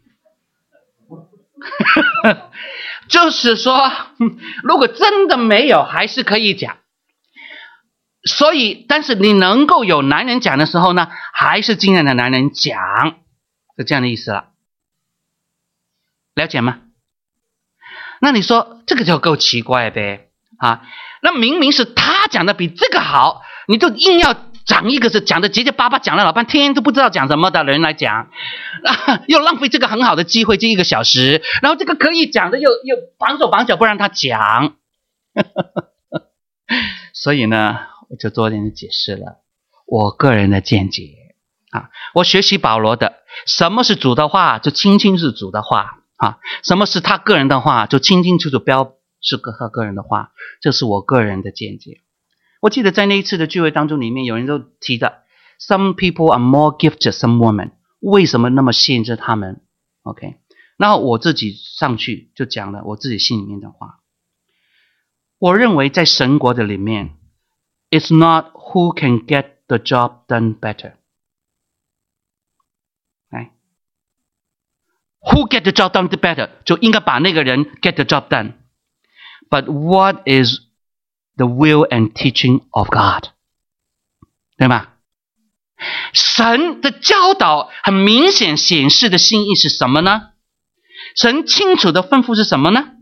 就是说，如果真的没有，还是可以讲。所以，但是你能够有男人讲的时候呢，还是尽量的男人讲，是这样的意思了。了解吗？那你说这个就够奇怪呗啊？那明明是他讲的比这个好，你就硬要讲一个是讲的结结巴巴，讲了老半天都不知道讲什么的人来讲，啊，又浪费这个很好的机会，这一个小时，然后这个可以讲的又又绑手绑脚不让他讲。所以呢，我就多点解释了我个人的见解啊。我学习保罗的，什么是主的话就清清是主的话啊，什么是他个人的话就清清楚楚标是他个人的话，这是我个人的见解。我记得在那一次的聚会当中里面，有人都提到 some people are more gifted some women， 为什么那么限制他们 OK， 然后我自己上去就讲了我自己心里面的话。我认为在神国的里面 it's not who can get the job done better， right? Who get the job done better 就应该把那个人 get the job done， but what is the will and teaching of God， 对吧？神的教导很明显显示的心意是什么呢？神清楚的吩咐是什么呢？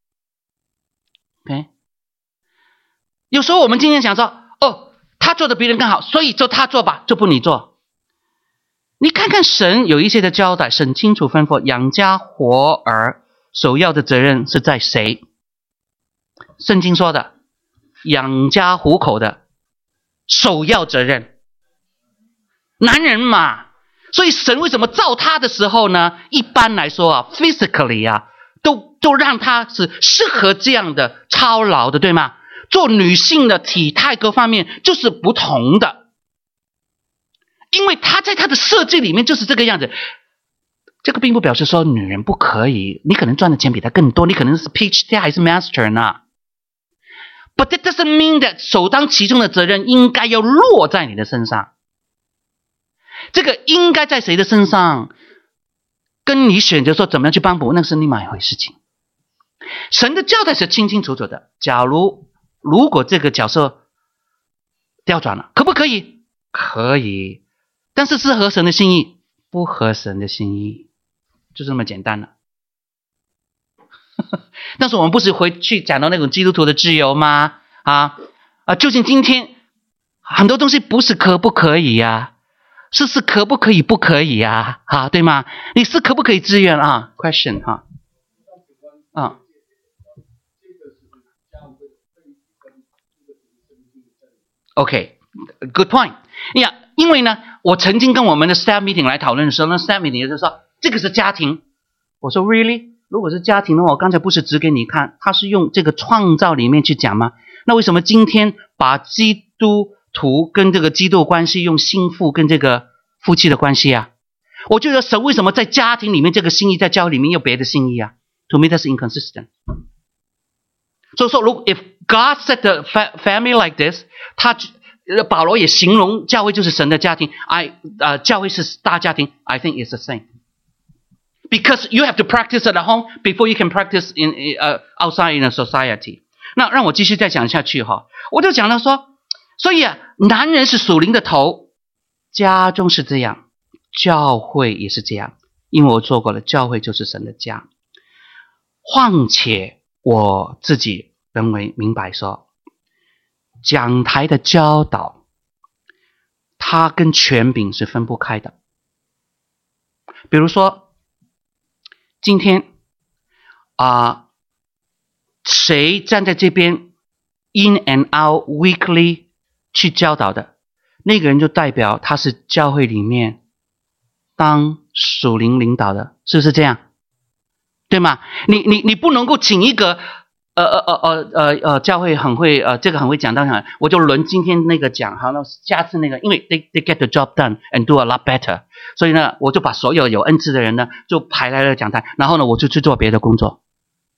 OK， 有时候我们今天想说，哦，他做的比人更好，所以就他做吧，就不你做。你看看神有一些的交代，神清楚吩咐养家活儿首要的责任是在谁？圣经说的养家糊口的首要责任，男人嘛。所以神为什么造他的时候呢，一般来说啊 physically 啊，都都让他是适合这样的操劳的，对吗？做女性的体态各方面就是不同的，因为他在他的设计里面就是这个样子。这个并不表示说女人不可以，你可能赚的钱比他更多，你可能是 PhD 还是 Master 呢。But that doesn't mean that 首当其冲的责任应该要落在你的身上。这个应该在谁的身上，跟你选择说怎么样去帮补，那是另外一回事情。神的交代是清清楚楚的。假如如果这个角色调转了，可不可以？可以，但是是合神的心意，不合神的心意，就这么简单了。但是我们不是回去讲到那种基督徒的自由吗？啊啊，究竟今天很多东西不是可不可以呀、啊？是是可不可以不可以呀、啊？啊，对吗？你是可不可以自愿啊 ？Question 哈啊。OK， good point。呀，因为呢，我曾经跟我们的 staff meeting 来讨论的时候，那 staff meeting 就是说这个是家庭。我说 really？ 如果是家庭的话，我刚才不是指给你看，他是用这个创造里面去讲吗？那为什么今天把基督徒跟这个基督关系用心腹跟这个夫妻的关系啊？我觉得神为什么在家庭里面这个心意，在教会里面有别的心意啊 ？To me, that's inconsistent。所以说，如果 if God set the family like this， 他保罗也形容教会就是神的家庭 ，I 呃教会是大家庭 ，I think it's the same。Because you have to practice at home before you can practice in uh, outside in a society。那让我继续再讲下去哈，我就讲了说，所以啊，男人是属灵的头，家中是这样，教会也是这样，因为我做过了，教会就是神的家。况且我自己认为明白说，讲台的教导，它跟权柄是分不开的。比如说， 今天啊、呃，谁站在这边 in and out weekly 去教导的，那个人就代表他是教会里面当属灵领导的，是不是这样？对吗？你你你不能够请一个呃呃呃呃呃呃教会很会呃这个很会讲道，我就轮今天那个讲，好，那下次那个，因为 they they get the job done and do a lot better， 所以呢，我就把所有有恩赐的人呢就排来了讲台，然后呢我就去做别的工作。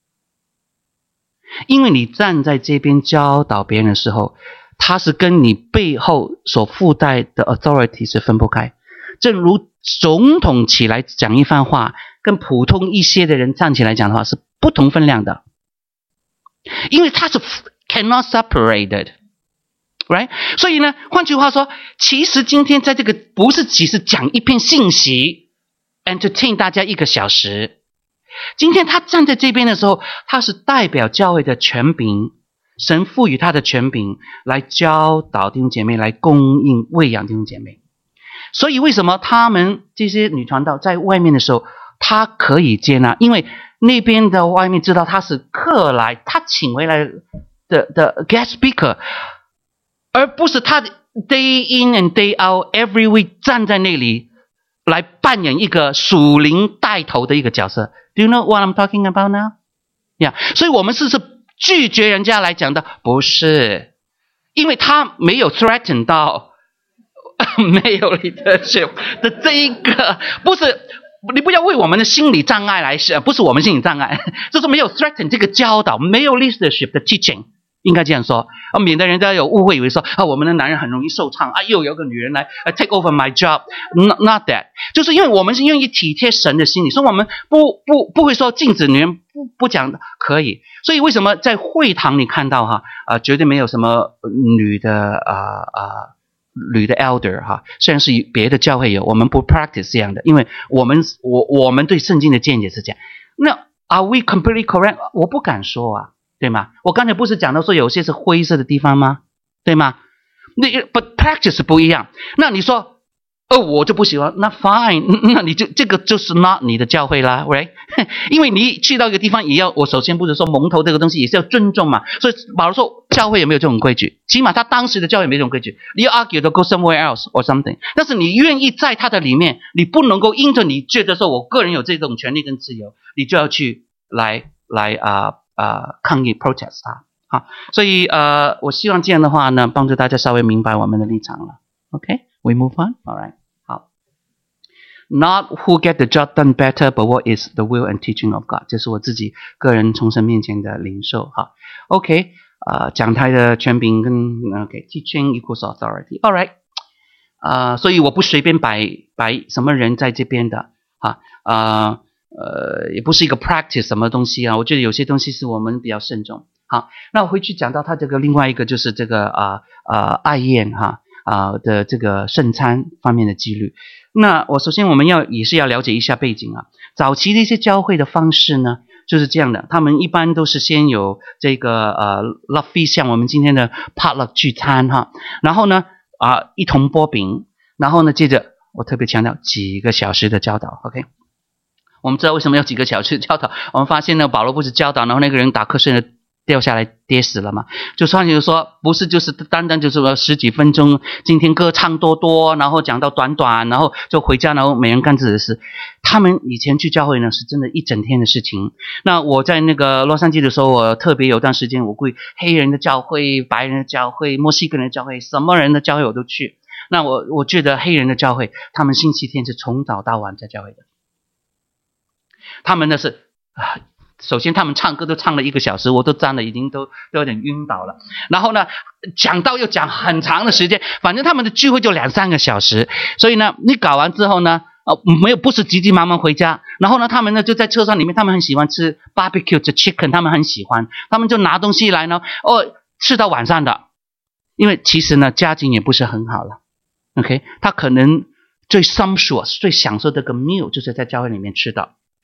因为你站在这边教导别人的时候，他是跟你背后所附带的 authority 是分不开。正如总统起来讲一番话，跟普通一些的人站起来讲的话是不同分量的，因为他是 cannot separated， right？ 所以呢，换句话说，其实今天在这个不是只是讲一篇信息 entertain 大家一个小时，今天他站在这边的时候，他是代表教会的权柄，神赋予他的权柄来教导弟兄姐妹，来供应喂养弟兄姐妹。所以为什么他们这些女传道在外面的时候，他可以接纳？因为那边的外面知道他是客来，他请回来的的 guest speaker， 而不是他 day in and day out every week 站在那里来扮演一个属灵带头的一个角色。Do you know what I'm talking about now? Yeah， 所以我们是是拒绝人家来讲的，不是，因为他没有 threaten 到没有 leadership 的这一个，不是，你不要为我们的心理障碍来想，不是我们心理障碍，就是没有 threaten 这个教导，没有 leadership 的 teaching， 应该这样说，免得人家有误会，以为说啊，我们的男人很容易受创啊，又有个女人来 take over my job，not not that， 就是因为我们是愿意体贴神的心理，所以我们不不不会说禁止女人不不讲的，可以。所以为什么在会堂你看到哈啊、呃，绝对没有什么女的啊啊。呃呃女的 elder 哈，虽然是别的教会有，我们不 practice 这样的，因为我们我我们对圣经的见解是这样。那 are we completely correct？ 我不敢说啊，对吗？我刚才不是讲到说有些是灰色的地方吗？对吗？那 but practice 不一样。那你说哦，我就不喜欢，那 fine， 那你就这个就是 not 你的教会啦 ，right？ 因为你去到一个地方也要，我首先不是说蒙头这个东西也是要尊重嘛，所以保罗说教会有没有这种规矩？起码他当时的教会没有这种规矩，你要 argue to go somewhere else or something， 但是你愿意在他的里面，你不能够因着你觉得说我个人有这种权利跟自由，你就要去来来啊啊、呃呃、抗议 protest 他，好，所以呃我希望这样的话呢，帮助大家稍微明白我们的立场了。OK。We move on? Alright. 好。Not who get the job done better, but what is the will and teaching of God. 这是我自己个人从神面前的领受。好 OK， 呃，讲台的权柄跟 OK teaching equals authority. Alright， 呃，所以我不随便摆摆什么人在这边的啊，呃呃，也不是一个 practice 什么东西啊。我觉得有些东西是我们比较慎重。好，那我回去讲到他这个另外一个就是这个啊啊、呃、爱宴哈。啊、呃、的这个圣餐方面的纪律，那我首先我们要也是要了解一下背景啊。早期的一些教会的方式呢，就是这样的，他们一般都是先有这个呃 love feast， 像我们今天的 potluck 聚餐哈，然后呢啊、呃、一同擘饼，然后呢接着我特别强调几个小时的教导 ，OK。我们知道为什么要几个小时的教导？我们发现呢，保罗不是教导，然后那个人打瞌睡了。掉下来跌死了嘛？就算就是说，不是就是单单就是说十几分钟，今天歌唱多多，然后讲到短短，然后就回家，然后每人干自己的事。他们以前去教会呢，是真的一整天的事情。那我在那个洛杉矶的时候，我特别有段时间，我会黑人的教会、白人的教会、墨西哥人的教会，什么人的教会我都去。那我我觉得黑人的教会，他们星期天是从早到晚在教会的。他们呢是啊。首先他们唱歌都唱了一个小时，我都站了已经都都有点晕倒了，然后呢讲道又讲很长的时间，反正他们的聚会就两三个小时，所以呢你搞完之后呢呃没有不是急急忙忙回家，然后呢他们呢就在车上里面，他们很喜欢吃 barbecue 的 chicken， 他们很喜欢，他们就拿东西来呢哦吃到晚上的，因为其实呢家境也不是很好了 OK， 他可能最 sumptuous 最享受这个 meal 就是在教会里面吃到。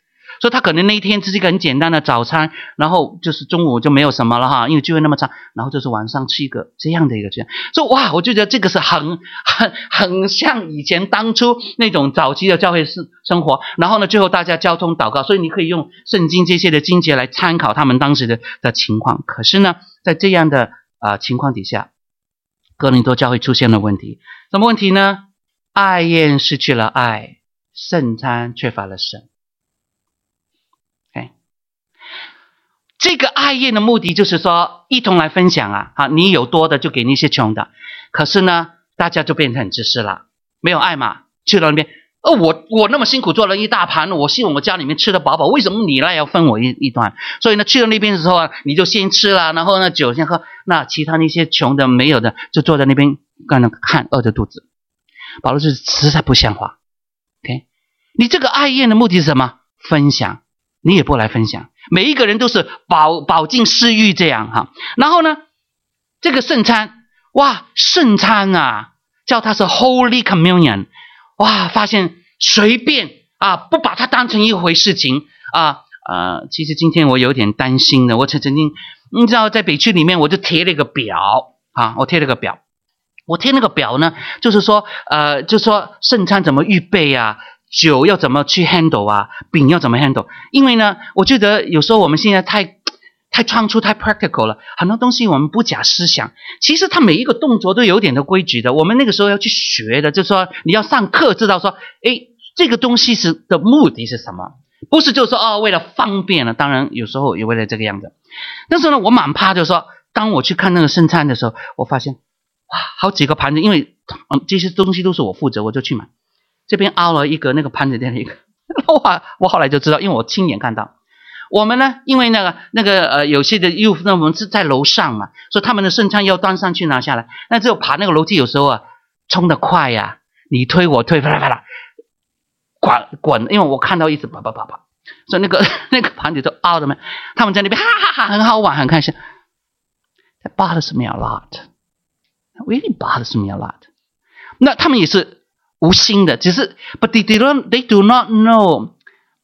所以他可能那一天只是一个很简单的早餐，然后就是中午就没有什么了哈，因为聚会那么长，然后就是晚上吃一个这样的一个这样。所以哇，我就觉得这个是很很很像以前当初那种早期的教会生活，然后呢最后大家交通祷告，所以你可以用圣经这些的经节来参考他们当时的的情况。可是呢在这样的呃情况底下，哥林多教会出现了问题。什么问题呢？爱宴失去了爱，圣餐缺乏了神。Okay? 这个爱宴的目的就是说一同来分享啊，啊你有多的就给那些穷的。可是呢大家就变得很自私了，没有爱嘛，去到那边哦，我我那么辛苦做了一大盘，我希望我家里面吃得饱饱，为什么你来要分我一一段？所以呢去到那边的时候啊，你就先吃了，然后呢酒先喝，那其他那些穷的没有的就坐在那边干着看，饿着肚子。保罗是实在不像话。 OK， 你这个爱宴的目的是什么？分享，你也不来分享，每一个人都是饱饱尽私欲这样哈。然后呢这个圣餐，哇，圣餐啊叫它是 Holy Communion， 哇，发现随便啊不把它当成一回事情啊。呃，其实今天我有点担心的，我曾经你知道在北区里面我就贴了一个表啊，我贴了个表。我贴那个表呢就是说呃，就是说圣餐怎么预备啊，酒要怎么去 handle 啊，饼要怎么 handle。 因为呢我觉得有时候我们现在太太仓促太 practical 了，很多东西我们不假思想，其实它每一个动作都有点的规矩的，我们那个时候要去学的，就是说你要上课知道说诶这个东西是的目的是什么，不是就是说哦为了方便了，当然有时候也为了这个样子。但是呢我蛮怕就是说当我去看那个圣餐的时候，我发现哇，好几个盘子，因为、嗯、这些东西都是我负责，我就去买。这边凹了一个，那个盘子店的一个，哇！我后来就知道，因为我亲眼看到。我们呢，因为那个那个呃，有些的幼那我们是在楼上嘛，所以他们的圣餐要端上去拿下来，那只有爬那个楼梯，有时候啊冲得快呀、啊，你推我推，啪啦啪啦，滚滚，因为我看到一直啪啪啪啪，所以那个那个盘子都凹的嘛，他们在那边哈哈哈，很好玩，很开心。That bothers me a lot.Really bothers me a lot. 那他们也是无心的，只是 but they, they, don't, they do not know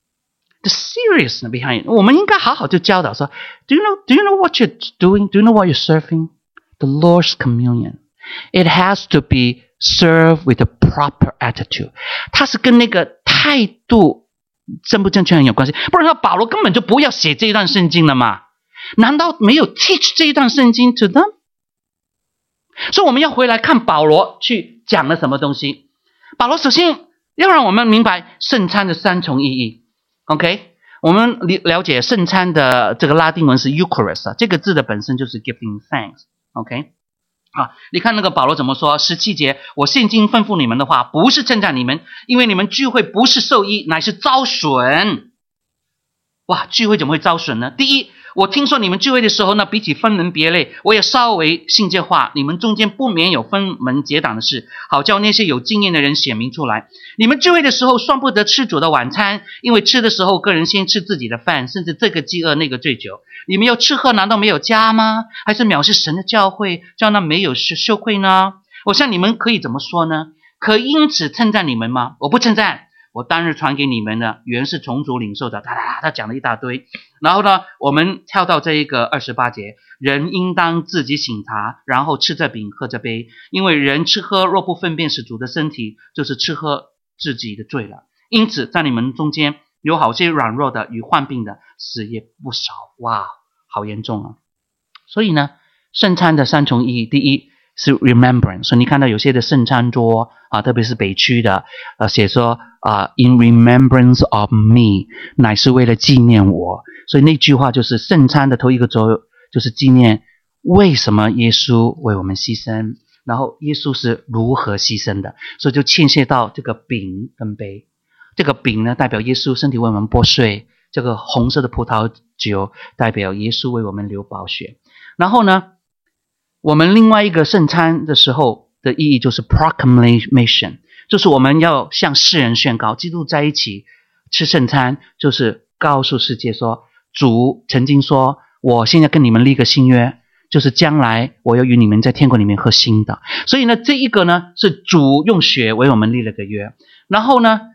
the seriousness behind it. 我们应该好好就教导说 do you know, do you know what you're doing? Do you know what you're serving? The Lord's communion. It has to be served with a proper attitude. 它是跟那个态度正不正确很有关系，不然的话保罗根本就不要写这一段圣经了嘛，难道没有 teach 这一段圣经 to them？所以我们要回来看保罗去讲了什么东西。保罗首先要让我们明白圣餐的三重意义。 OK， 我们了解圣餐的这个拉丁文是 Eucharist， 这个字的本身就是 giving thanks。 OK， 啊，你看那个保罗怎么说，十七节，我现今吩咐你们的话不是称赞你们，因为你们聚会不是受益，乃是遭损。哇，聚会怎么会遭损呢？第一，我听说你们聚会的时候呢，比起分门别类，我也稍微信这话，你们中间不免有分门结党的事，好叫那些有经验的人显明出来。你们聚会的时候算不得吃主的晚餐，因为吃的时候个人先吃自己的饭，甚至这个饥饿那个醉酒。你们要吃喝难道没有家吗？还是藐视神的教会，叫那没有羞愧呢？我想你们可以怎么说呢？可因此称赞你们吗？我不称赞，我当日传给你们的原是从主领受的，他他他讲了一大堆。然后呢我们跳到这一个二十八节，人应当自己省察，然后吃这饼喝这杯，因为人吃喝若不分辨是主的身体，就是吃喝自己的罪了。因此在你们中间有好些软弱的与患病的，死也不少。哇，好严重啊！所以呢圣餐的三重意义，第一是 remembrance， 所以你看到有些的圣餐桌啊，特别是北区的呃，写说啊 in remembrance of me， 乃是为了纪念我。所以那句话就是圣餐的头一个周就是纪念为什么耶稣为我们牺牲，然后耶稣是如何牺牲的，所以就牵涉到这个饼跟杯。这个饼呢代表耶稣身体为我们剥碎，这个红色的葡萄酒代表耶稣为我们流宝血。然后呢我们另外一个圣餐的时候的意义就是 proclamation， 就是我们要向世人宣告，基督在一起吃圣餐就是告诉世界说，主曾经说我现在跟你们立个新约，就是将来我要与你们在天国里面喝新的。所以呢这一个呢是主用血为我们立了个约。然后呢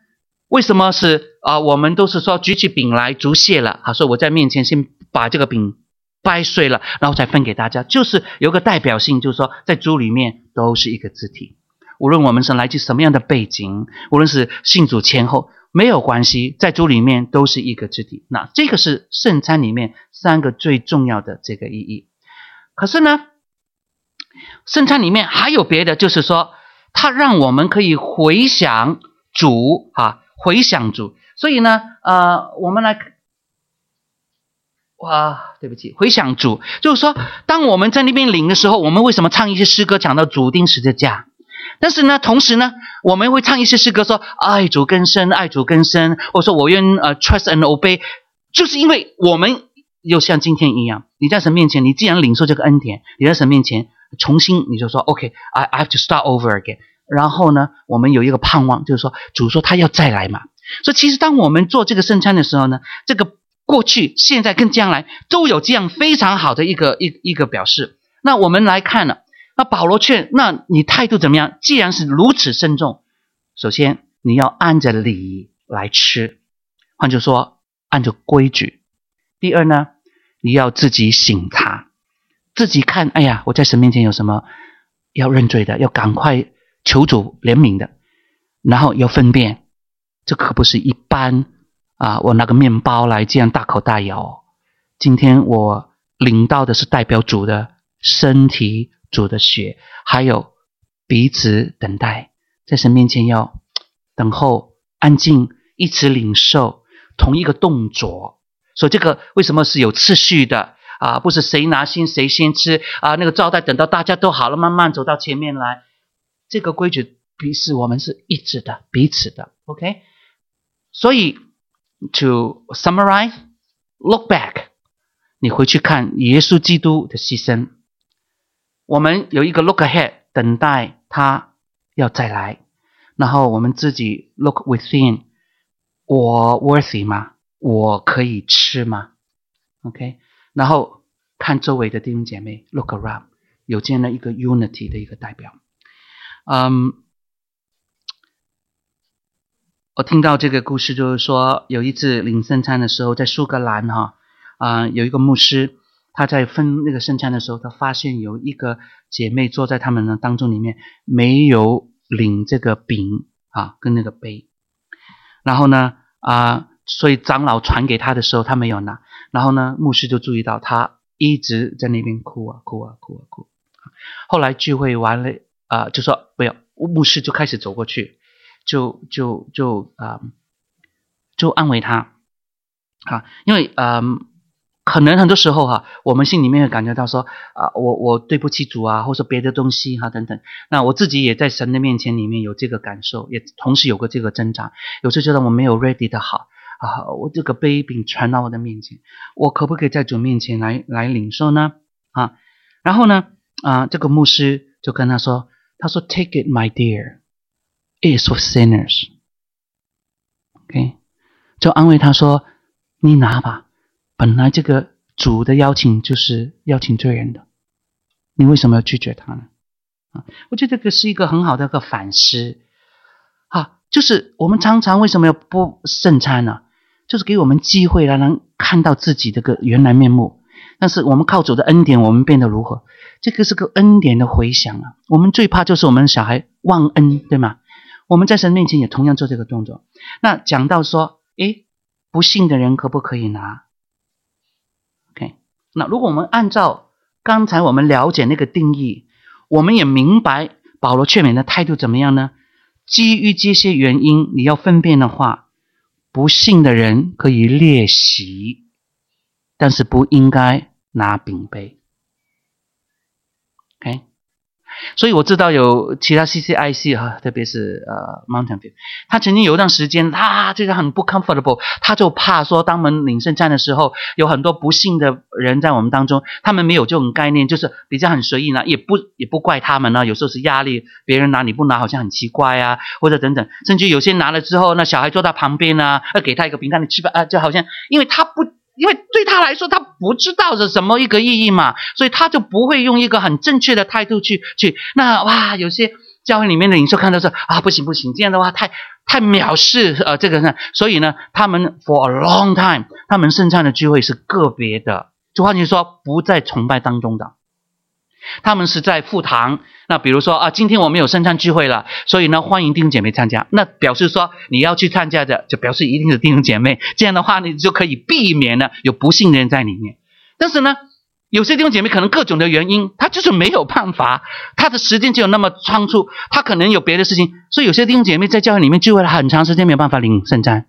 为什么是啊、呃？我们都是说举起饼来祝谢了，好，所以我在面前先把这个饼掰碎了，然后再分给大家，就是有个代表性，就是说在主里面都是一个肢体，无论我们是来自什么样的背景，无论是信主前后，没有关系，在主里面都是一个肢体。那这个是圣餐里面三个最重要的这个意义。可是呢，圣餐里面还有别的，就是说它让我们可以回想主啊，回想主。所以呢，呃，我们来，哇，对不起，回想主，就是说，当我们在那边领的时候，我们为什么唱一些诗歌讲到主钉十字架？但是呢，同时呢，我们会唱一些诗歌说爱主更深，爱主更深，或者说我愿呃 trust and obey， 就是因为我们又像今天一样，你在神面前，你既然领受这个恩典，你在神面前重新你就说 OK，I I have to start over again。然后呢，我们有一个盼望，就是说主说他要再来嘛。所以其实当我们做这个圣餐的时候呢，这个过去、现在跟将来都有这样非常好的一个一一个表示。那我们来看了，那保罗劝，那你态度怎么样？既然是如此慎重，首先你要按着礼来吃，换句说按着规矩。第二呢，你要自己省察，自己看，哎呀，我在神面前有什么要认罪的，要赶快求主怜悯的，然后要分辨，这可不是一般啊，我拿个面包来这样大口大咬。今天我领到的是代表主的身体，主的血，还有彼此等待，在神面前要等候，安静，一起领受同一个动作。所以这个为什么是有次序的啊？不是谁拿先谁先吃啊？那个招待等到大家都好了，慢慢走到前面来。这个规矩彼此我们是一致的，彼此的 ，OK？ 所以 to summarize, look back， 你回去看耶稣基督的牺牲。我们有一个 look ahead， 等待他要再来，然后我们自己 look within， 我 worthy 吗？我可以吃吗 ？OK， 然后看周围的弟兄姐妹 look around， 有这样的一个 unity 的一个代表。嗯，我听到这个故事，就是说有一次领圣餐的时候，在苏格兰哈啊、呃、有一个牧师，他在分那个圣餐的时候，他发现有一个姐妹坐在他们的当中里面没有领这个饼啊跟那个杯，然后呢啊、呃、所以长老传给他的时候他没有拿，然后呢牧师就注意到他一直在那边哭啊哭啊哭啊哭。后来聚会完了啊、呃、就说不要，牧师就开始走过去，就就就啊、呃、就安慰他啊，因为嗯。呃可能很多时候哈、啊，我们心里面会感觉到说啊，我我对不起主啊，或者别的东西哈、啊、等等。那我自己也在神的面前里面有这个感受，也同时有过这个挣扎。有时候觉得我没有 ready 的好啊，我这个杯饼传到我的面前，我可不可以在主面前来来领受呢？啊，然后呢啊，这个牧师就跟他说，他说 Take it, my dear, it is for sinners. OK， 就安慰他说，你拿吧。本来这个主的邀请就是邀请罪人的，你为什么要拒绝他呢？啊，我觉得这个是一个很好的一个反思啊，就是我们常常为什么要不圣餐呢？就是给我们机会来能看到自己这个原来面目。但是我们靠主的恩典，我们变得如何？这个是个恩典的回响啊。我们最怕就是我们小孩忘恩，对吗？我们在神面前也同样做这个动作。那讲到说，诶，不信的人可不可以拿？OK， 那如果我们按照刚才我们了解那个定义，我们也明白保罗劝勉的态度怎么样呢？基于这些原因，你要分辨的话，不信的人可以列席，但是不应该拿饼杯。OK， 所以我知道有其他 C C I C 啊，特别是呃 Mountain View， 他曾经有一段时间，他这个很不 comfortable， 他就怕说，当我们领圣餐的时候，有很多不信的人在我们当中，他们没有这种概念，就是比较很随意呢，也不也不怪他们呢，有时候是压力，别人拿你不拿好像很奇怪啊，或者等等，甚至有些拿了之后，那小孩坐在旁边啊，要给他一个饼干你吃吧啊，就好像因为他不。因为对他来说，他不知道是什么一个意义嘛，所以他就不会用一个很正确的态度去去。那哇，有些教会里面的领袖看到说啊，不行不行，这样的话太太藐视呃这个呢，所以呢，他们 for a long time， 他们圣餐的聚会是个别的，就换句说，不在崇拜当中的。他们是在副堂，那比如说啊，今天我们有圣餐聚会了，所以呢，欢迎弟兄姐妹参加。那表示说你要去参加的，就表示一定是弟兄姐妹，这样的话你就可以避免了有不信的人在里面。但是呢，有些弟兄姐妹可能各种的原因，他就是没有办法，他的时间就有那么仓促，他可能有别的事情，所以有些弟兄姐妹在教会里面聚会了很长时间，没有办法领圣餐。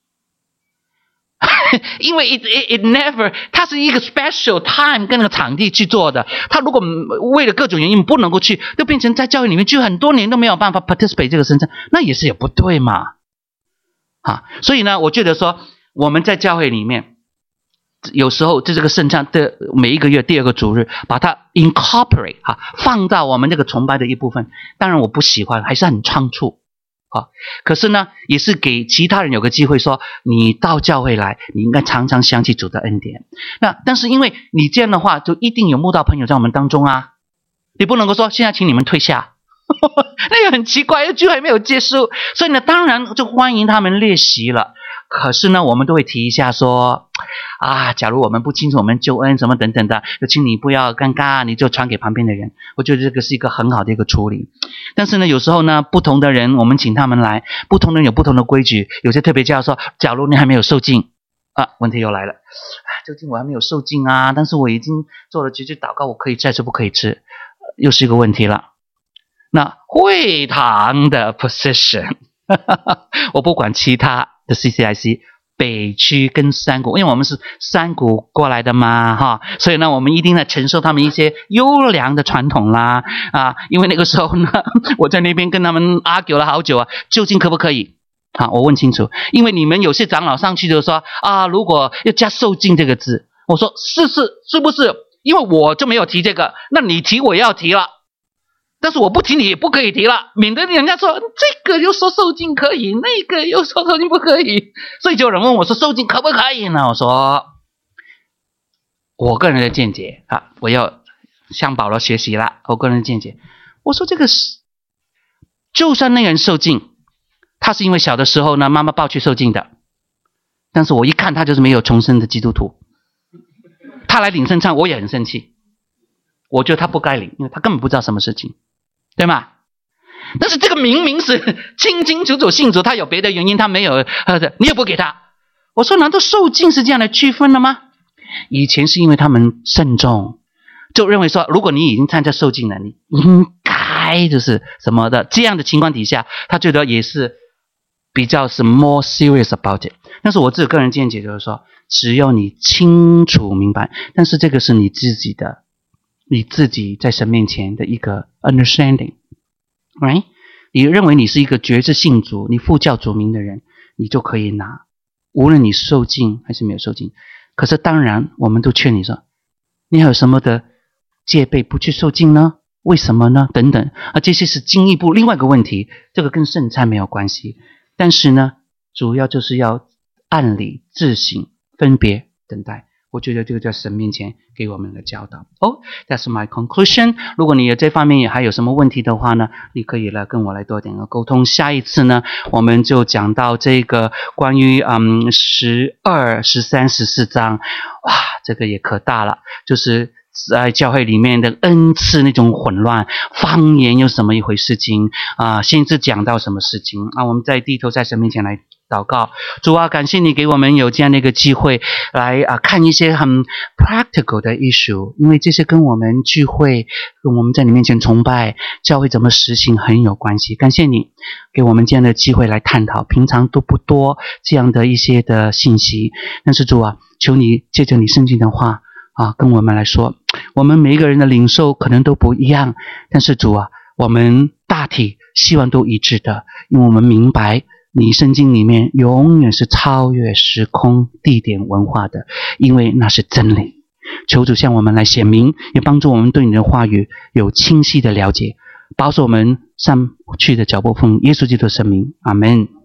因为 it, it, it never 它是一个 special time 跟那个场地去做的，他如果为了各种原因不能够去，就变成在教会里面就很多年都没有办法 participate 这个圣餐，那也是也不对嘛。啊，所以呢，我觉得说我们在教会里面有时候在这个圣餐的每一个月第二个主日把它 incorporate 啊，放到我们这个崇拜的一部分，当然我不喜欢，还是很仓促。啊，可是呢，也是给其他人有个机会说，你到教会来，你应该常常想起主的恩典。那但是因为你这样的话，就一定有慕道朋友在我们当中啊，你不能够说现在请你们退下，那也很奇怪，聚会没有结束，所以呢，当然就欢迎他们列席了。可是呢，我们都会提一下说，啊，假如我们不清楚我们救恩什么等等的，就请你不要尴尬，你就传给旁边的人。我觉得这个是一个很好的一个处理。但是呢，有时候呢，不同的人我们请他们来，不同人有不同的规矩。有些特别教说，假如你还没有受浸啊，问题又来了，究竟我还没有受浸啊，但是我已经做了绝志祷告，我可以再吃不可以吃，又是一个问题了。那会堂的 position 我不管其他的 C C I C 北区跟山谷，因为我们是山谷过来的嘛哈，所以呢我们一定要承受他们一些优良的传统啦啊，因为那个时候呢我在那边跟他们 argue 了好久啊，究竟可不可以啊？我问清楚，因为你们有些长老上去就说啊，如果要加受浸这个字，我说是是是不是？因为我就没有提这个，那你提我也要提了。但是我不提你也不可以提了，免得人家说这个又说受浸可以，那个又说受浸不可以，所以就有人问我说受浸可不可以呢？我说我个人的见解啊，我要向保罗学习了。我个人的见解，我说这个是，就算那个人受浸，他是因为小的时候呢妈妈抱去受浸的，但是我一看他就是没有重生的基督徒，他来领圣餐我也很生气，我觉得他不该领，因为他根本不知道什么事情。对吗？但是这个明明是清清楚楚信主，他有别的原因他没有，呃，你也不给他。我说难道受浸是这样来区分的吗？以前是因为他们慎重，就认为说如果你已经参加受浸了，你应该就是什么的，这样的情况底下他觉得也是比较是 more serious about it。 但是我自己个人见解就是说，只要你清楚明白，但是这个是你自己的你自己在神面前的一个 understanding， right？ 你认为你是一个决志信主，你父教主名的人，你就可以拿，无论你受浸还是没有受浸。可是当然我们都劝你说，你还有什么的戒备不去受浸呢？为什么呢？等等啊，这些是进一步另外一个问题，这个跟圣餐没有关系。但是呢，主要就是要按理自省，分别等待。我觉得这个在神面前给我们的教导。哦、oh, that's my conclusion。 如果你有这方面也还有什么问题的话呢，你可以来跟我来多点个沟通。下一次呢，我们就讲到这个关于嗯十二、十三、十四章，哇，这个也可大了，就是在教会里面的恩赐那种混乱，方言又什么一回事情啊？先是讲到什么事情啊？我们在低头在神面前来祷告。主啊，感谢你给我们有这样的一个机会来啊看一些很 practical 的 issue， 因为这些跟我们聚会跟我们在你面前崇拜教会怎么实行很有关系。感谢你给我们这样的机会来探讨，平常都不多这样的一些的信息，但是主啊，求你借着你圣经的话啊跟我们来说，我们每一个人的领受可能都不一样，但是主啊，我们大体希望都一致的，因为我们明白你圣经里面永远是超越时空地点文化的，因为那是真理。求主向我们来显明，也帮助我们对你的话语有清晰的了解，保守我们上去的脚步，奉耶稣基督的圣名，阿们。